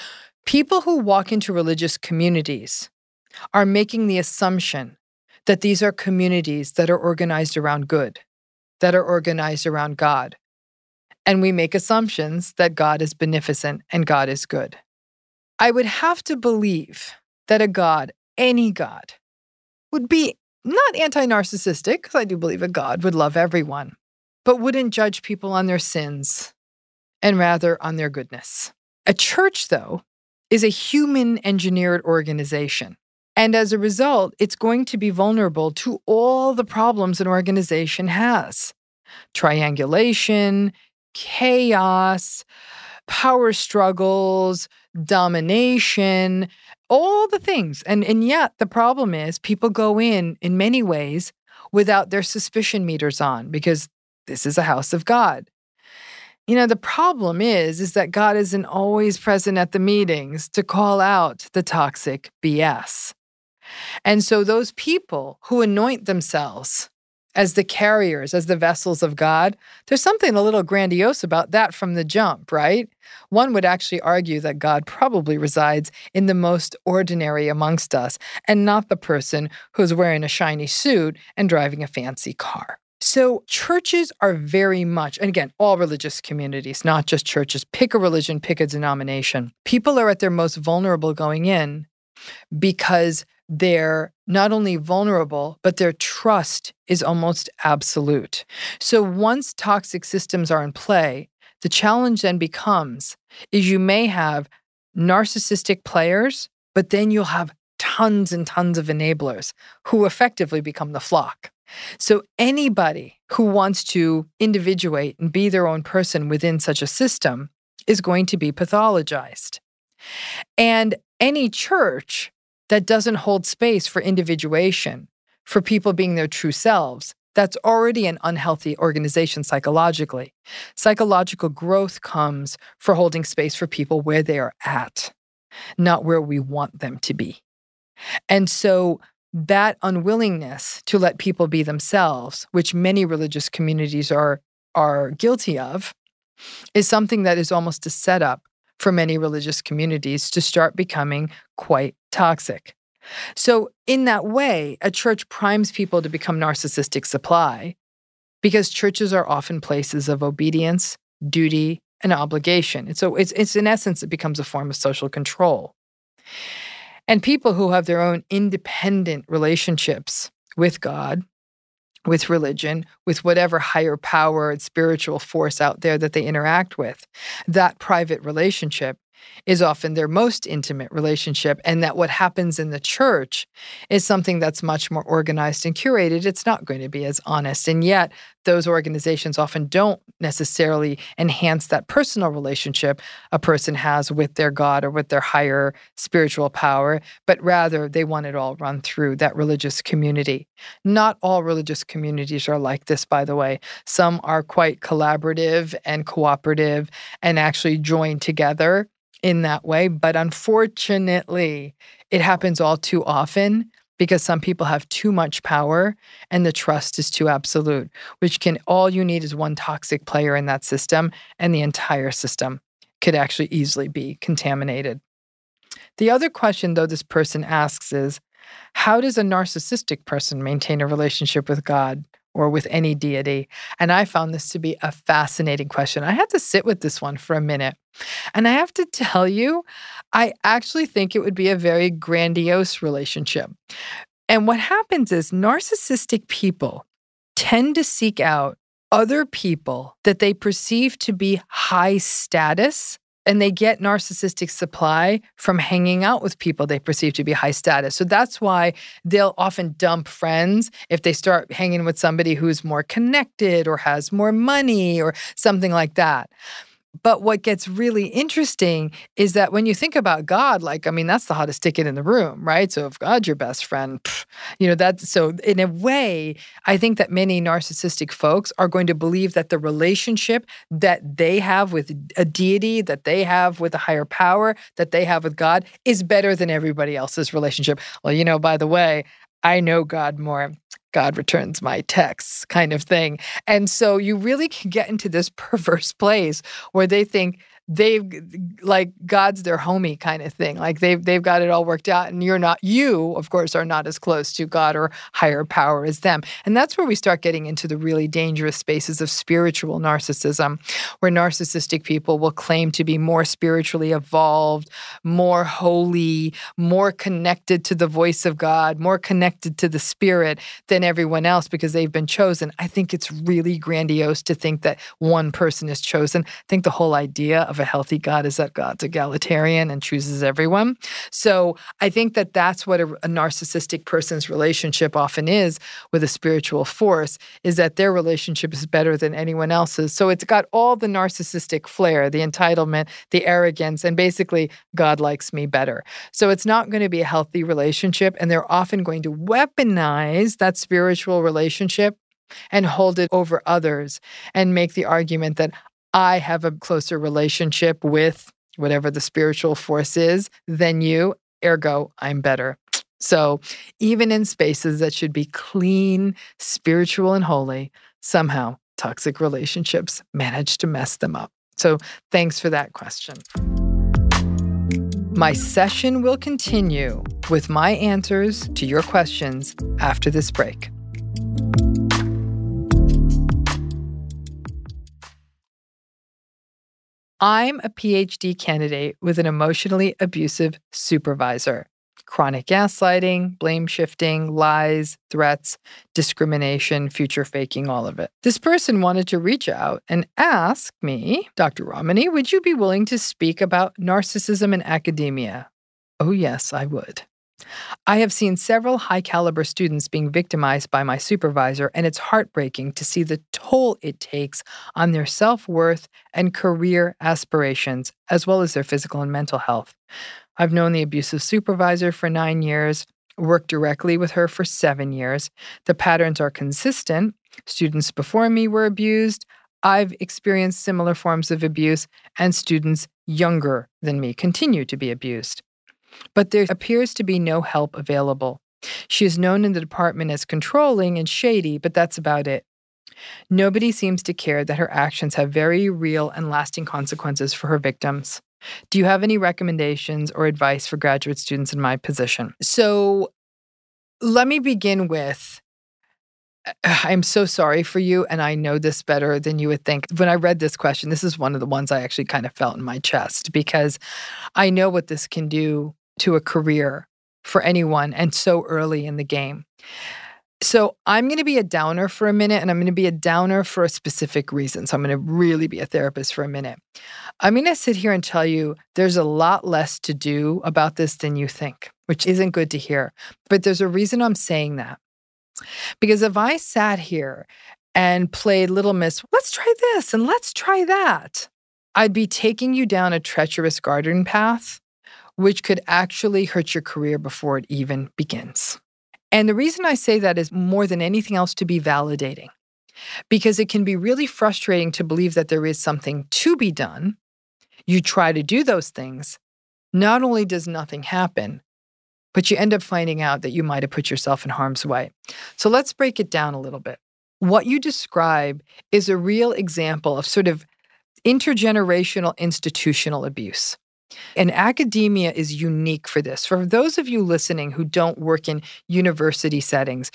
People who walk into religious communities are making the assumption that these are communities that are organized around good, that are organized around God. And we make assumptions that God is beneficent and God is good. I would have to believe that a God, any God, would be not anti-narcissistic, because I do believe a God would love everyone, but wouldn't judge people on their sins and rather on their goodness. A church, though, is a human-engineered organization. And as a result, it's going to be vulnerable to all the problems an organization has. Triangulation, chaos, power struggles, domination, all the things. And yet the problem is people go in many ways without their suspicion meters on, because this is a house of God. You know, the problem is that God isn't always present at the meetings to call out the toxic BS. And so those people who anoint themselves as the carriers, as the vessels of God, there's something a little grandiose about that from the jump, right? One would actually argue that God probably resides in the most ordinary amongst us and not the person who's wearing a shiny suit and driving a fancy car. So churches are very much, and again, all religious communities, not just churches, pick a religion, pick a denomination. People are at their most vulnerable going in because they're not only vulnerable, but their trust is almost absolute. So once toxic systems are in play, the challenge then becomes is you may have narcissistic players, but then you'll have tons and tons of enablers who effectively become the flock. So anybody who wants to individuate and be their own person within such a system is going to be pathologized. And any church that doesn't hold space for individuation, for people being their true selves, that's already an unhealthy organization psychologically. Psychological growth comes for holding space for people where they are at, not where we want them to be. And so that unwillingness to let people be themselves, which many religious communities are guilty of, is something that is almost a setup for many religious communities to start becoming quite toxic. So in that way, a church primes people to become narcissistic supply because churches are often places of obedience, duty, and obligation. And so it's in essence, it becomes a form of social control. And people who have their own independent relationships with God, with religion, with whatever higher power and spiritual force out there that they interact with, that private relationship is often their most intimate relationship, and that what happens in the church is something that's much more organized and curated. It's not going to be as honest. And yet, those organizations often don't necessarily enhance that personal relationship a person has with their God or with their higher spiritual power, but rather they want it all run through that religious community. Not all religious communities are like this, by the way. Some are quite collaborative and cooperative and actually join together in that way. But unfortunately, it happens all too often because some people have too much power and the trust is too absolute, all you need is one toxic player in that system and the entire system could actually easily be contaminated. The other question, though, this person asks is, how does a narcissistic person maintain a relationship with God or with any deity? And I found this to be a fascinating question. I had to sit with this one for a minute. And I have to tell you, I actually think it would be a very grandiose relationship. And what happens is narcissistic people tend to seek out other people that they perceive to be high status, and they get narcissistic supply from hanging out with people they perceive to be high status. So that's why they'll often dump friends if they start hanging with somebody who's more connected or has more money or something like that. But what gets really interesting is that when you think about God, that's the hottest ticket in the room, right? So if God's your best friend, so in a way, I think that many narcissistic folks are going to believe that the relationship that they have with a deity, that they have with a higher power, that they have with God is better than everybody else's relationship. Well, by the way, I know God more. God returns my texts kind of thing. And so you really can get into this perverse place where they think God's their homie kind of thing. They've got it all worked out, and you, of course, are not as close to God or higher power as them. And that's where we start getting into the really dangerous spaces of spiritual narcissism, where narcissistic people will claim to be more spiritually evolved, more holy, more connected to the voice of God, more connected to the spirit than everyone else because they've been chosen. I think it's really grandiose to think that one person is chosen. I think the whole idea of a healthy God is that God's egalitarian and chooses everyone. So I think that that's what a narcissistic person's relationship often is with a spiritual force, is that their relationship is better than anyone else's. So it's got all the narcissistic flair, the entitlement, the arrogance, and basically God likes me better. So it's not going to be a healthy relationship, and they're often going to weaponize that spiritual relationship and hold it over others and make the argument that I have a closer relationship with whatever the spiritual force is than you, ergo, I'm better. So even in spaces that should be clean, spiritual, and holy, somehow toxic relationships manage to mess them up. So thanks for that question. My session will continue with my answers to your questions after this break. I'm a PhD candidate with an emotionally abusive supervisor. Chronic gaslighting, blame shifting, lies, threats, discrimination, future faking, all of it. This person wanted to reach out and ask me, Dr. Ramani, would you be willing to speak about narcissism in academia? Oh, yes, I would. I have seen several high-caliber students being victimized by my supervisor, and it's heartbreaking to see the toll it takes on their self-worth and career aspirations, as well as their physical and mental health. I've known the abusive supervisor for 9 years, worked directly with her for 7 years. The patterns are consistent. Students before me were abused. I've experienced similar forms of abuse, and students younger than me continue to be abused. But there appears to be no help available. She is known in the department as controlling and shady, but that's about it. Nobody seems to care that her actions have very real and lasting consequences for her victims. Do you have any recommendations or advice for graduate students in my position? So let me begin with, I'm so sorry for you, and I know this better than you would think. When I read this question, this is one of the ones I actually kind of felt in my chest, because I know what this can do to a career for anyone, and so early in the game. So I'm going to be a downer for a minute, and I'm going to be a downer for a specific reason. So I'm going to really be a therapist for a minute. I'm going to sit here and tell you there's a lot less to do about this than you think, which isn't good to hear. But there's a reason I'm saying that. Because if I sat here and played Little Miss, let's try this and let's try that, I'd be taking you down a treacherous garden path, which could actually hurt your career before it even begins. And the reason I say that is more than anything else to be validating, because it can be really frustrating to believe that there is something to be done. You try to do those things. Not only does nothing happen, but you end up finding out that you might have put yourself in harm's way. So let's break it down a little bit. What you describe is a real example of sort of intergenerational institutional abuse. And academia is unique for this. For those of you listening who don't work in university settings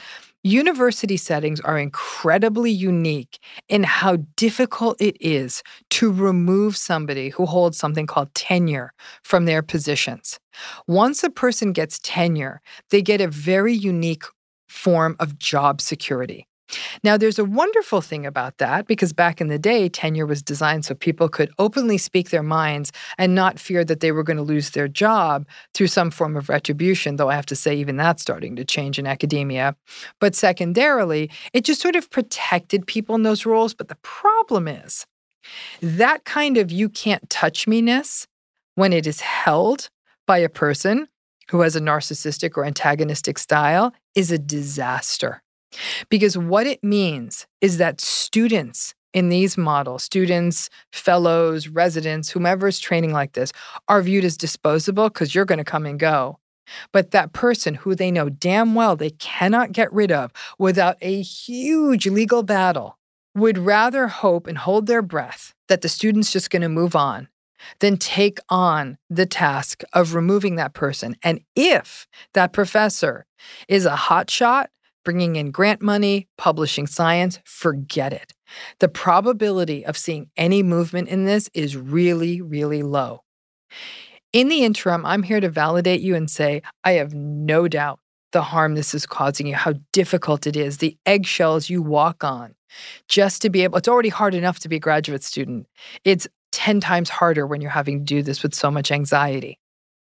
are incredibly unique in how difficult it is to remove somebody who holds something called tenure from their positions. Once a person gets tenure, they get a very unique form of job security. Now, there's a wonderful thing about that, because back in the day, tenure was designed so people could openly speak their minds and not fear that they were going to lose their job through some form of retribution, though I have to say even that's starting to change in academia. But secondarily, it just sort of protected people in those roles. But the problem is that kind of you can't touch me-ness, when it is held by a person who has a narcissistic or antagonistic style, is a disaster. Because what it means is that students in these models, students, fellows, residents, whomever is training like this, are viewed as disposable because you're going to come and go. But that person who they know damn well they cannot get rid of without a huge legal battle would rather hope and hold their breath that the student's just going to move on than take on the task of removing that person. And if that professor is a hotshot, bringing in grant money, publishing science, forget it. The probability of seeing any movement in this is really, really low. In the interim, I'm here to validate you and say, I have no doubt the harm this is causing you, how difficult it is, the eggshells you walk on just to be able, it's already hard enough to be a graduate student. It's 10 times harder when you're having to do this with so much anxiety.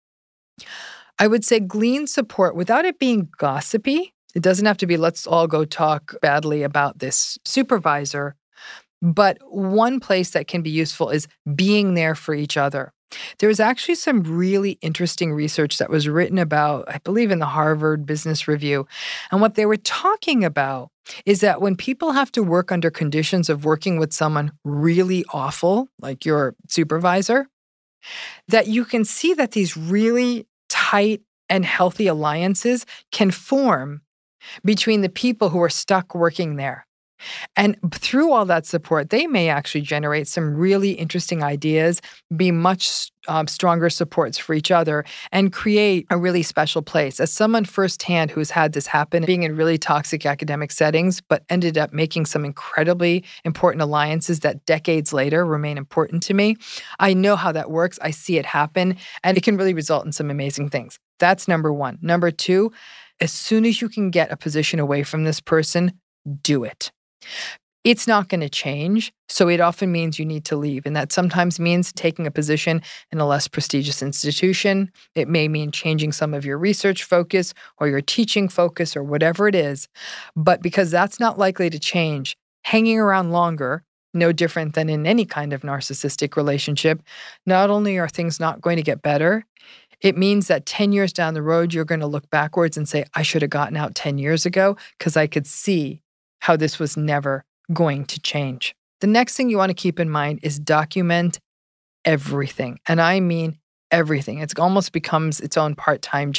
I would say glean support without it being gossipy. It doesn't have to be, let's all go talk badly about this supervisor. But one place that can be useful is being there for each other. There was actually some really interesting research that was written about, I believe, in the Harvard Business Review. And what they were talking about is that when people have to work under conditions of working with someone really awful, like your supervisor, that you can see that these really tight and healthy alliances can form between the people who are stuck working there. And through all that support, they may actually generate some really interesting ideas, be much stronger supports for each other, and create a really special place. As someone firsthand who's had this happen, being in really toxic academic settings, but ended up making some incredibly important alliances that decades later remain important to me, I know how that works. I see it happen, and it can really result in some amazing things. That's number one. Number two, as soon as you can get a position away from this person, do it. It's not going to change, so it often means you need to leave. And that sometimes means taking a position in a less prestigious institution. It may mean changing some of your research focus or your teaching focus or whatever it is. But because that's not likely to change, hanging around longer, no different than in any kind of narcissistic relationship, not only are things not going to get better, it means that 10 years down the road, you're going to look backwards and say, I should have gotten out 10 years ago because I could see how this was never going to change. The next thing you want to keep in mind is document everything. And I mean everything. It almost becomes its own part-time job.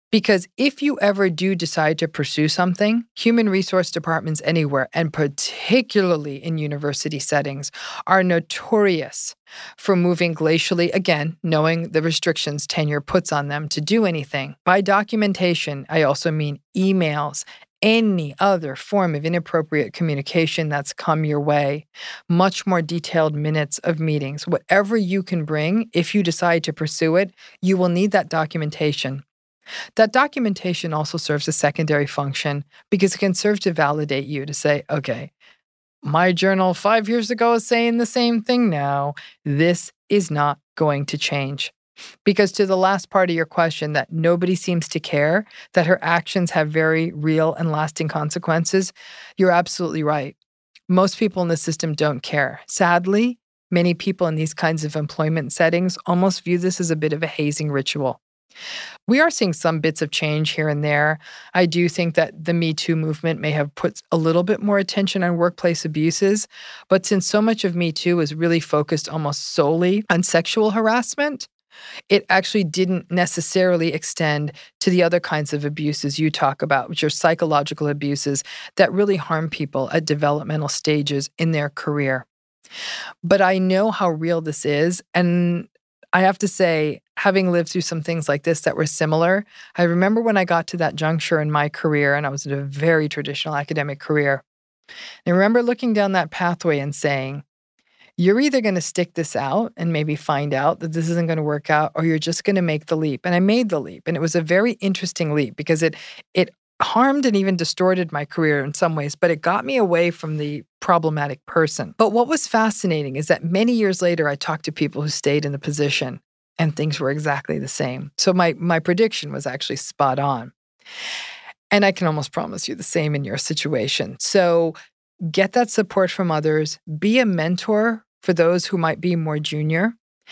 Because if you ever do decide to pursue something, human resource departments anywhere, and particularly in university settings, are notorious for moving glacially, again, knowing the restrictions tenure puts on them to do anything. By documentation, I also mean emails, any other form of inappropriate communication that's come your way, much more detailed minutes of meetings, whatever you can bring, if you decide to pursue it, you will need that documentation. That documentation also serves a secondary function because it can serve to validate you to say, okay, my journal 5 years ago is saying the same thing now. This is not going to change. Because to the last part of your question, that nobody seems to care, that her actions have very real and lasting consequences, you're absolutely right. Most people in the system don't care. Sadly, many people in these kinds of employment settings almost view this as a bit of a hazing ritual. We are seeing some bits of change here and there. I do think that the Me Too movement may have put a little bit more attention on workplace abuses, but since so much of Me Too is really focused almost solely on sexual harassment, it actually didn't necessarily extend to the other kinds of abuses you talk about, which are psychological abuses that really harm people at developmental stages in their career. But I know how real this is, and I have to say, having lived through some things like this that were similar, I remember when I got to that juncture in my career, and I was in a very traditional academic career, I remember looking down that pathway and saying, you're either going to stick this out and maybe find out that this isn't going to work out, or you're just going to make the leap. And I made the leap. And it was a very interesting leap because it harmed and even distorted my career in some ways, but it got me away from the problematic person. But what was fascinating is that many years later, I talked to people who stayed in the position and things were exactly the same. So my prediction was actually spot on. And I can almost promise you the same in your situation. So get that support from others, be a mentor for those who might be more junior,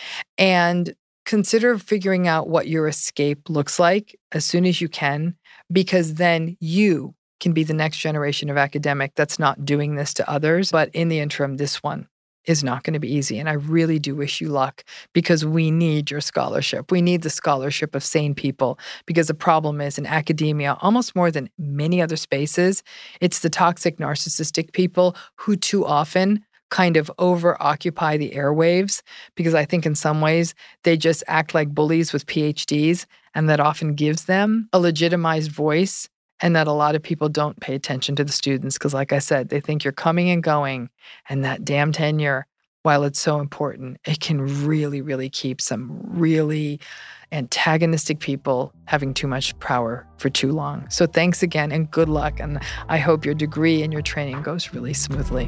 and consider figuring out what your escape looks like as soon as you can, because then you can be the next generation of academic that's not doing this to others. But in the interim, this one is not going to be easy. And I really do wish you luck because we need your scholarship. We need the scholarship of sane people because the problem is in academia, almost more than many other spaces, it's the toxic narcissistic people who too often kind of over-occupy the airwaves because I think in some ways they just act like bullies with PhDs, and that often gives them a legitimized voice, and that a lot of people don't pay attention to the students because, like I said, they think you're coming and going, and that damn tenure, while it's so important, it can really, really keep some really antagonistic people having too much power for too long. So thanks again and good luck, and I hope your degree and your training goes really smoothly.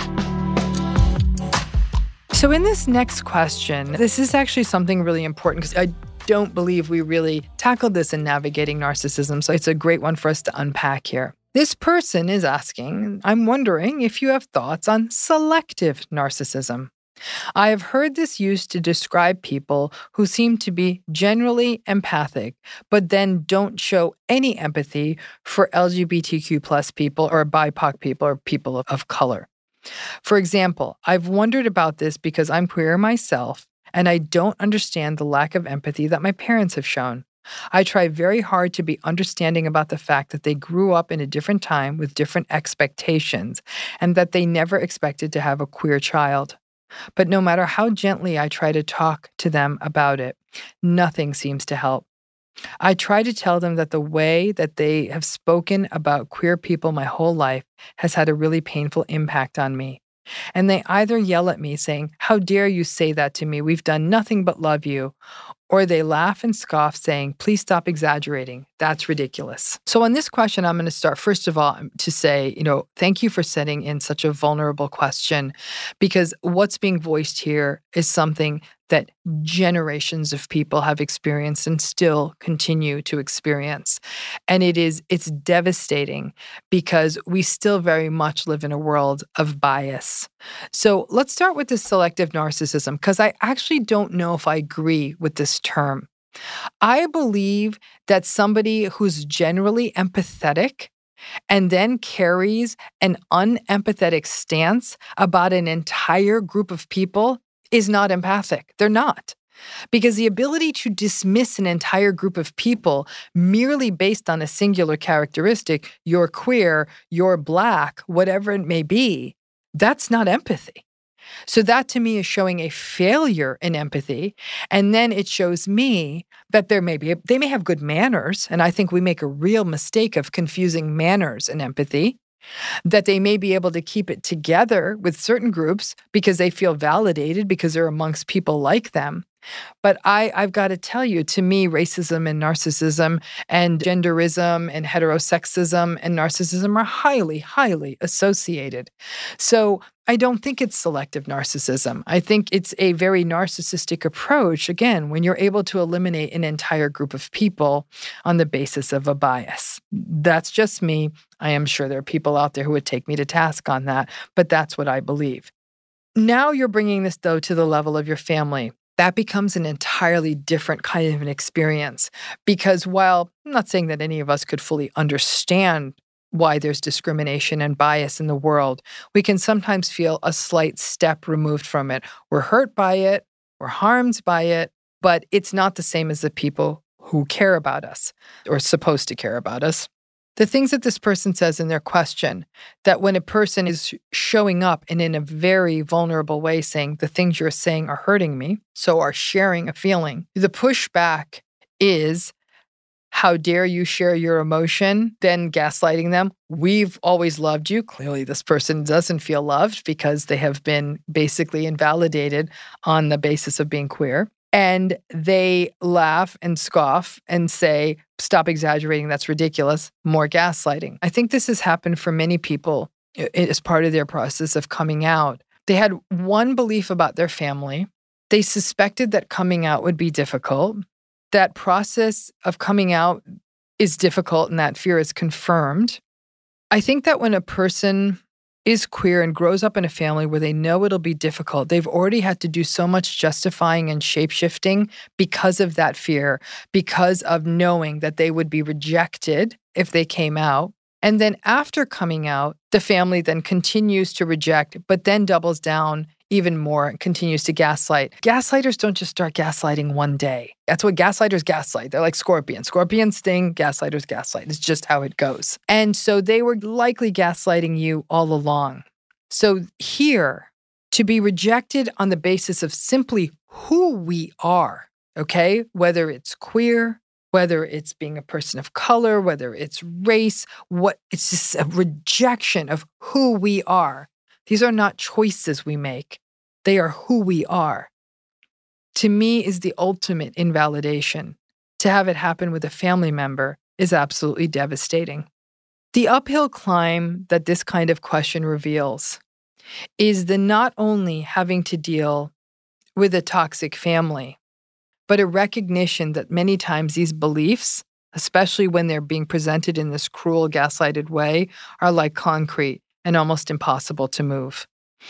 So in this next question, this is actually something really important because I don't believe we really tackled this in Navigating Narcissism, so it's a great one for us to unpack here. This person is asking, I'm wondering if you have thoughts on selective narcissism. I have heard this used to describe people who seem to be generally empathic, but then don't show any empathy for LGBTQ plus people or BIPOC people or people of color. For example, I've wondered about this because I'm queer myself, and I don't understand the lack of empathy that my parents have shown. I try very hard to be understanding about the fact that they grew up in a different time with different expectations, and that they never expected to have a queer child. But no matter how gently I try to talk to them about it, nothing seems to help. I try to tell them that the way that they have spoken about queer people my whole life has had a really painful impact on me. And they either yell at me saying, "How dare you say that to me? We've done nothing but love you." Or they laugh and scoff saying, "Please stop exaggerating. That's ridiculous." So on this question, I'm going to start, first of all, to say, thank you for sending in such a vulnerable question, because what's being voiced here is something that generations of people have experienced and still continue to experience. And it's devastating because we still very much live in a world of bias. So let's start with the selective narcissism, because I actually don't know if I agree with this term. I believe that somebody who's generally empathetic and then carries an unempathetic stance about an entire group of people is not empathic. They're not. Because the ability to dismiss an entire group of people merely based on a singular characteristic, you're queer, you're Black, whatever it may be, that's not empathy. So that to me is showing a failure in empathy. And then it shows me that they may have good manners. And I think we make a real mistake of confusing manners and empathy. That they may be able to keep it together with certain groups because they feel validated because they're amongst people like them. But I've got to tell you, to me, racism and narcissism and genderism and heterosexism and narcissism are highly, highly associated. So I don't think it's selective narcissism. I think it's a very narcissistic approach, again, when you're able to eliminate an entire group of people on the basis of a bias. That's just me. I am sure there are people out there who would take me to task on that, but that's what I believe. Now you're bringing this, though, to the level of your family. That becomes an entirely different kind of an experience because while I'm not saying that any of us could fully understand why there's discrimination and bias in the world, we can sometimes feel a slight step removed from it. We're hurt by it, we're harmed by it, but it's not the same as the people who care about us or supposed to care about us. The things that this person says in their question, that when a person is showing up and in a very vulnerable way saying, the things you're saying are hurting me, so are sharing a feeling, the pushback is, how dare you share your emotion, then gaslighting them. We've always loved you. Clearly, this person doesn't feel loved because they have been basically invalidated on the basis of being queer. And they laugh and scoff and say, stop exaggerating, that's ridiculous, more gaslighting. I think this has happened for many people as part of their process of coming out. They had one belief about their family. They suspected that coming out would be difficult. That process of coming out is difficult and that fear is confirmed. I think that when a person is queer and grows up in a family where they know it'll be difficult, they've already had to do so much justifying and shape-shifting because of that fear, because of knowing that they would be rejected if they came out. And then after coming out, the family then continues to reject, but then doubles down even more and continues to gaslight. Gaslighters don't just start gaslighting one day. That's what gaslighters gaslight. They're like scorpions. Scorpions sting, gaslighters gaslight. It's just how it goes. And so they were likely gaslighting you all along. So here, to be rejected on the basis of simply who we are, okay? Whether it's queer, whether it's being a person of color, whether it's race, it's just a rejection of who we are. These are not choices we make. They are who we are. To me, is the ultimate invalidation. To have it happen with a family member is absolutely devastating. The uphill climb that this kind of question reveals is the not only having to deal with a toxic family, but a recognition that many times these beliefs, especially when they're being presented in this cruel, gaslighted way, are like concrete and almost impossible to move.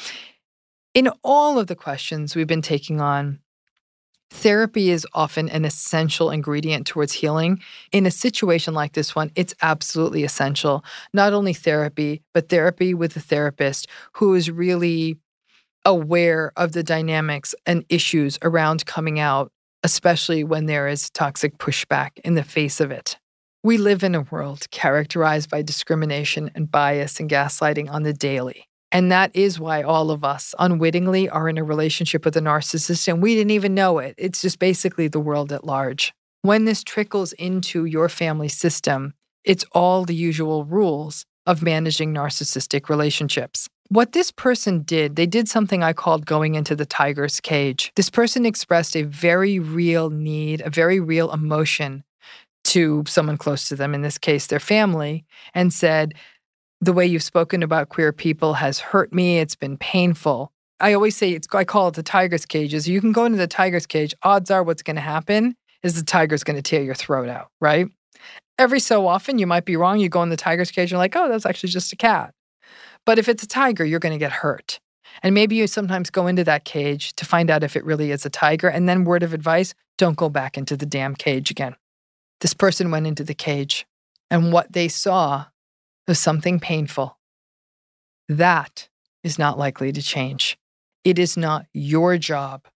In all of the questions we've been taking on, therapy is often an essential ingredient towards healing. In a situation like this one, it's absolutely essential. Not only therapy, but therapy with a therapist who is really aware of the dynamics and issues around coming out, especially when there is toxic pushback in the face of it. We live in a world characterized by discrimination and bias and gaslighting on the daily. And that is why all of us unwittingly are in a relationship with a narcissist and we didn't even know it. It's just basically the world at large. When this trickles into your family system, it's all the usual rules of managing narcissistic relationships. What this person did, they did something I called going into the tiger's cage. This person expressed a very real need, a very real emotion to someone close to them, in this case, their family, and said, the way you've spoken about queer people has hurt me. It's been painful. I always say, I call it the tiger's cage, is you can go into the tiger's cage. Odds are what's going to happen is the tiger's going to tear your throat out, right? Every so often, you might be wrong. You go in the tiger's cage and you're like, oh, that's actually just a cat. But if it's a tiger, you're going to get hurt. And maybe you sometimes go into that cage to find out if it really is a tiger. And then word of advice, don't go back into the damn cage again. This person went into the cage, and what they saw was something painful. That is not likely to change. It is not your job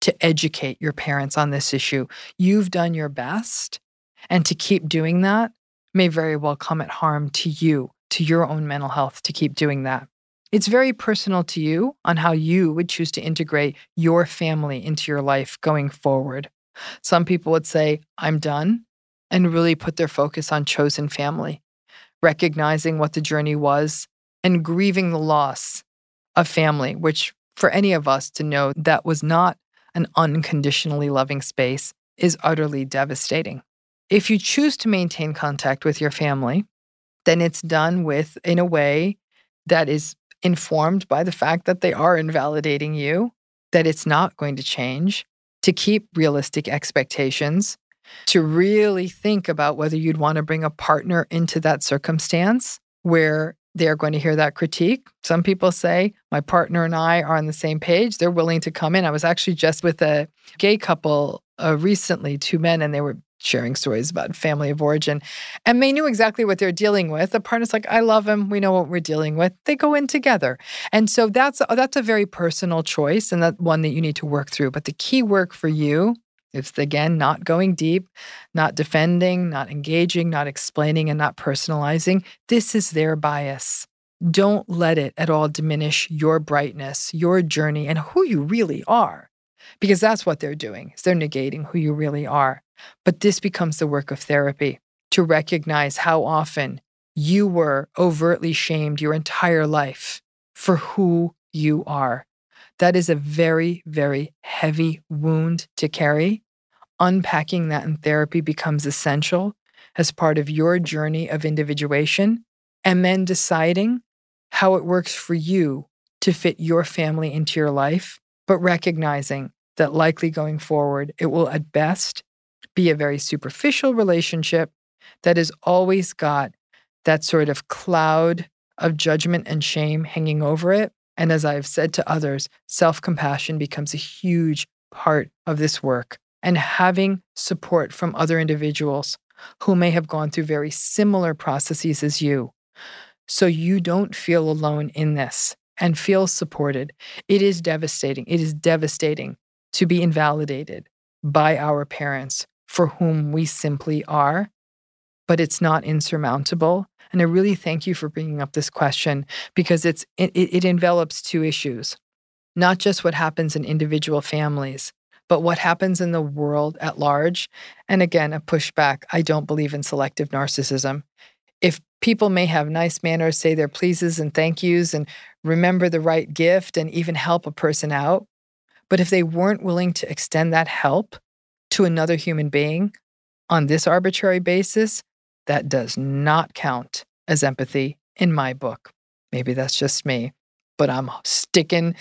to educate your parents on this issue. You've done your best, and to keep doing that may very well come at harm to you, to your own mental health, to keep doing that. It's very personal to you on how you would choose to integrate your family into your life going forward. Some people would say, I'm done, and really put their focus on chosen family, recognizing what the journey was and grieving the loss of family, which for any of us to know that was not an unconditionally loving space is utterly devastating. If you choose to maintain contact with your family, then it's done in a way that is informed by the fact that they are invalidating you, that it's not going to change, to keep realistic expectations, to really think about whether you'd want to bring a partner into that circumstance where they're going to hear that critique. Some people say, my partner and I are on the same page. They're willing to come in. I was actually just with a gay couple recently, 2 men, and they were sharing stories about family of origin. And they knew exactly what they're dealing with. The partner's like, I love him. We know what we're dealing with. They go in together. And so that's a very personal choice, and that's one that you need to work through. But the key work for you is, again, not going deep, not defending, not engaging, not explaining, and not personalizing. This is their bias. Don't let it at all diminish your brightness, your journey, and who you really are. Because that's what they're doing, is they're negating who you really are. But this becomes the work of therapy, to recognize how often you were overtly shamed your entire life for who you are. That is a very, very heavy wound to carry. Unpacking that in therapy becomes essential as part of your journey of individuation, and then deciding how it works for you to fit your family into your life, but recognizing that likely going forward, it will at best be a very superficial relationship that has always got that sort of cloud of judgment and shame hanging over it. And as I've said to others, self-compassion becomes a huge part of this work. And having support from other individuals who may have gone through very similar processes as you, so you don't feel alone in this and feel supported. It is devastating. It is devastating to be invalidated by our parents for whom we simply are, but it's not insurmountable. And I really thank you for bringing up this question, because it envelops 2 issues, not just what happens in individual families, but what happens in the world at large. And again, a pushback, I don't believe in selective narcissism. If people may have nice manners, say their pleases and thank yous, and remember the right gift, and even help a person out, but if they weren't willing to extend that help to another human being on this arbitrary basis, that does not count as empathy in my book. Maybe that's just me, but I'm sticking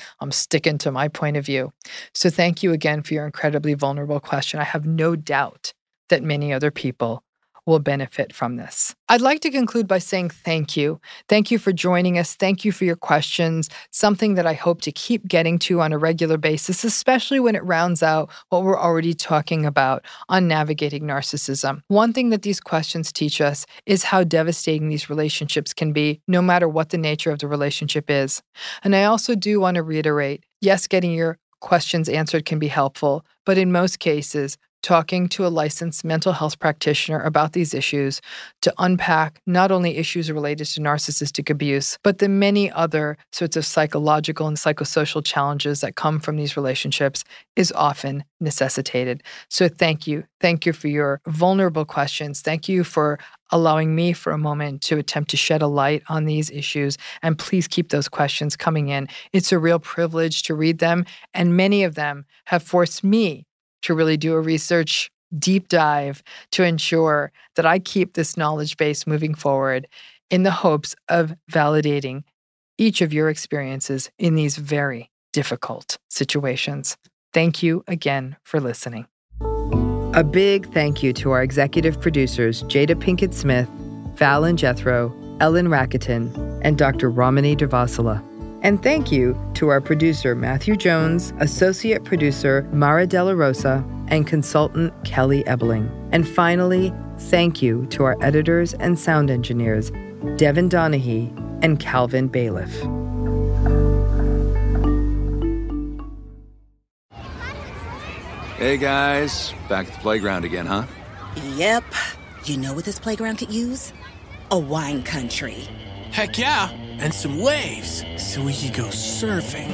to my point of view. So thank you again for your incredibly vulnerable question. I have no doubt that many other people will benefit from this. I'd like to conclude by saying thank you. Thank you for joining us. Thank you for your questions, something that I hope to keep getting to on a regular basis, especially when it rounds out what we're already talking about on navigating narcissism. One thing that these questions teach us is how devastating these relationships can be, no matter what the nature of the relationship is. And I also do want to reiterate, yes, getting your questions answered can be helpful, but in most cases, talking to a licensed mental health practitioner about these issues to unpack not only issues related to narcissistic abuse, but the many other sorts of psychological and psychosocial challenges that come from these relationships is often necessitated. So thank you. Thank you for your vulnerable questions. Thank you for allowing me for a moment to attempt to shed a light on these issues. And please keep those questions coming in. It's a real privilege to read them, and many of them have forced me to really do a research deep dive to ensure that I keep this knowledge base moving forward in the hopes of validating each of your experiences in these very difficult situations. Thank you again for listening. A big thank you to our executive producers, Jada Pinkett Smith, Fallon Jethro, Ellen Rakuten, and Dr. Ramani Devasula. And thank you to our producer, Matthew Jones, associate producer, Mara Della Rosa, and consultant, Kelly Ebeling. And finally, thank you to our editors and sound engineers, Devin Donaghy and Calvin Bailiff. Hey guys, back at the playground again, huh? Yep. You know what this playground could use? A wine country. Heck yeah, and some waves so we could go surfing.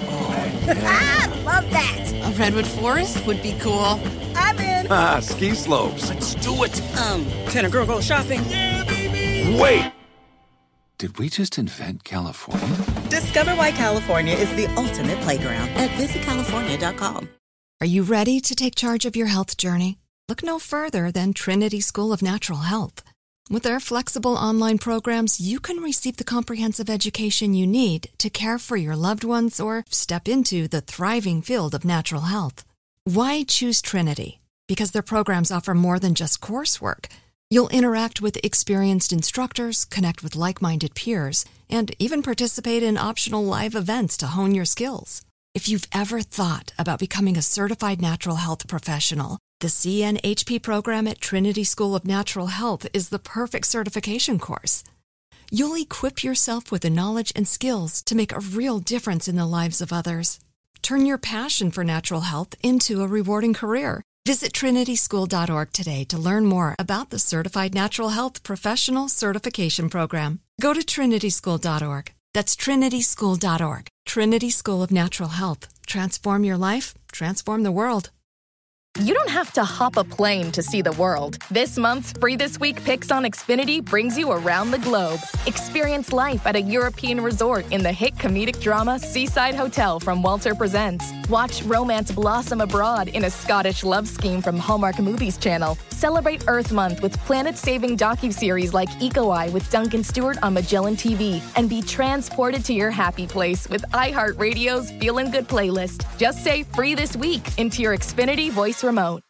I love that. A redwood forest would be cool. I'm in. Ah, ski slopes. Let's do it. Can a girl go shopping? Yeah, baby. Wait! Did we just invent California? Discover why California is the ultimate playground at visitcalifornia.com. Are you ready to take charge of your health journey? Look no further than Trinity School of Natural Health. With their flexible online programs, you can receive the comprehensive education you need to care for your loved ones or step into the thriving field of natural health. Why choose Trinity? Because their programs offer more than just coursework. You'll interact with experienced instructors, connect with like-minded peers, and even participate in optional live events to hone your skills. If you've ever thought about becoming a certified natural health professional, the CNHP program at Trinity School of Natural Health is the perfect certification course. You'll equip yourself with the knowledge and skills to make a real difference in the lives of others. Turn your passion for natural health into a rewarding career. Visit trinityschool.org today to learn more about the Certified Natural Health Professional Certification Program. Go to trinityschool.org. That's trinityschool.org. Trinity School of Natural Health. Transform your life, transform the world. You don't have to hop a plane to see the world. This month's Free This Week Picks on Xfinity brings you around the globe. Experience life at a European resort in the hit comedic drama Seaside Hotel from Walter Presents. Watch romance blossom abroad in a Scottish love scheme from Hallmark Movies Channel. Celebrate Earth Month with planet-saving docuseries like Eco Eye with Duncan Stewart on Magellan TV. And be transported to your happy place with iHeartRadio's Feelin' Good playlist. Just say Free This Week into your Xfinity voice remote.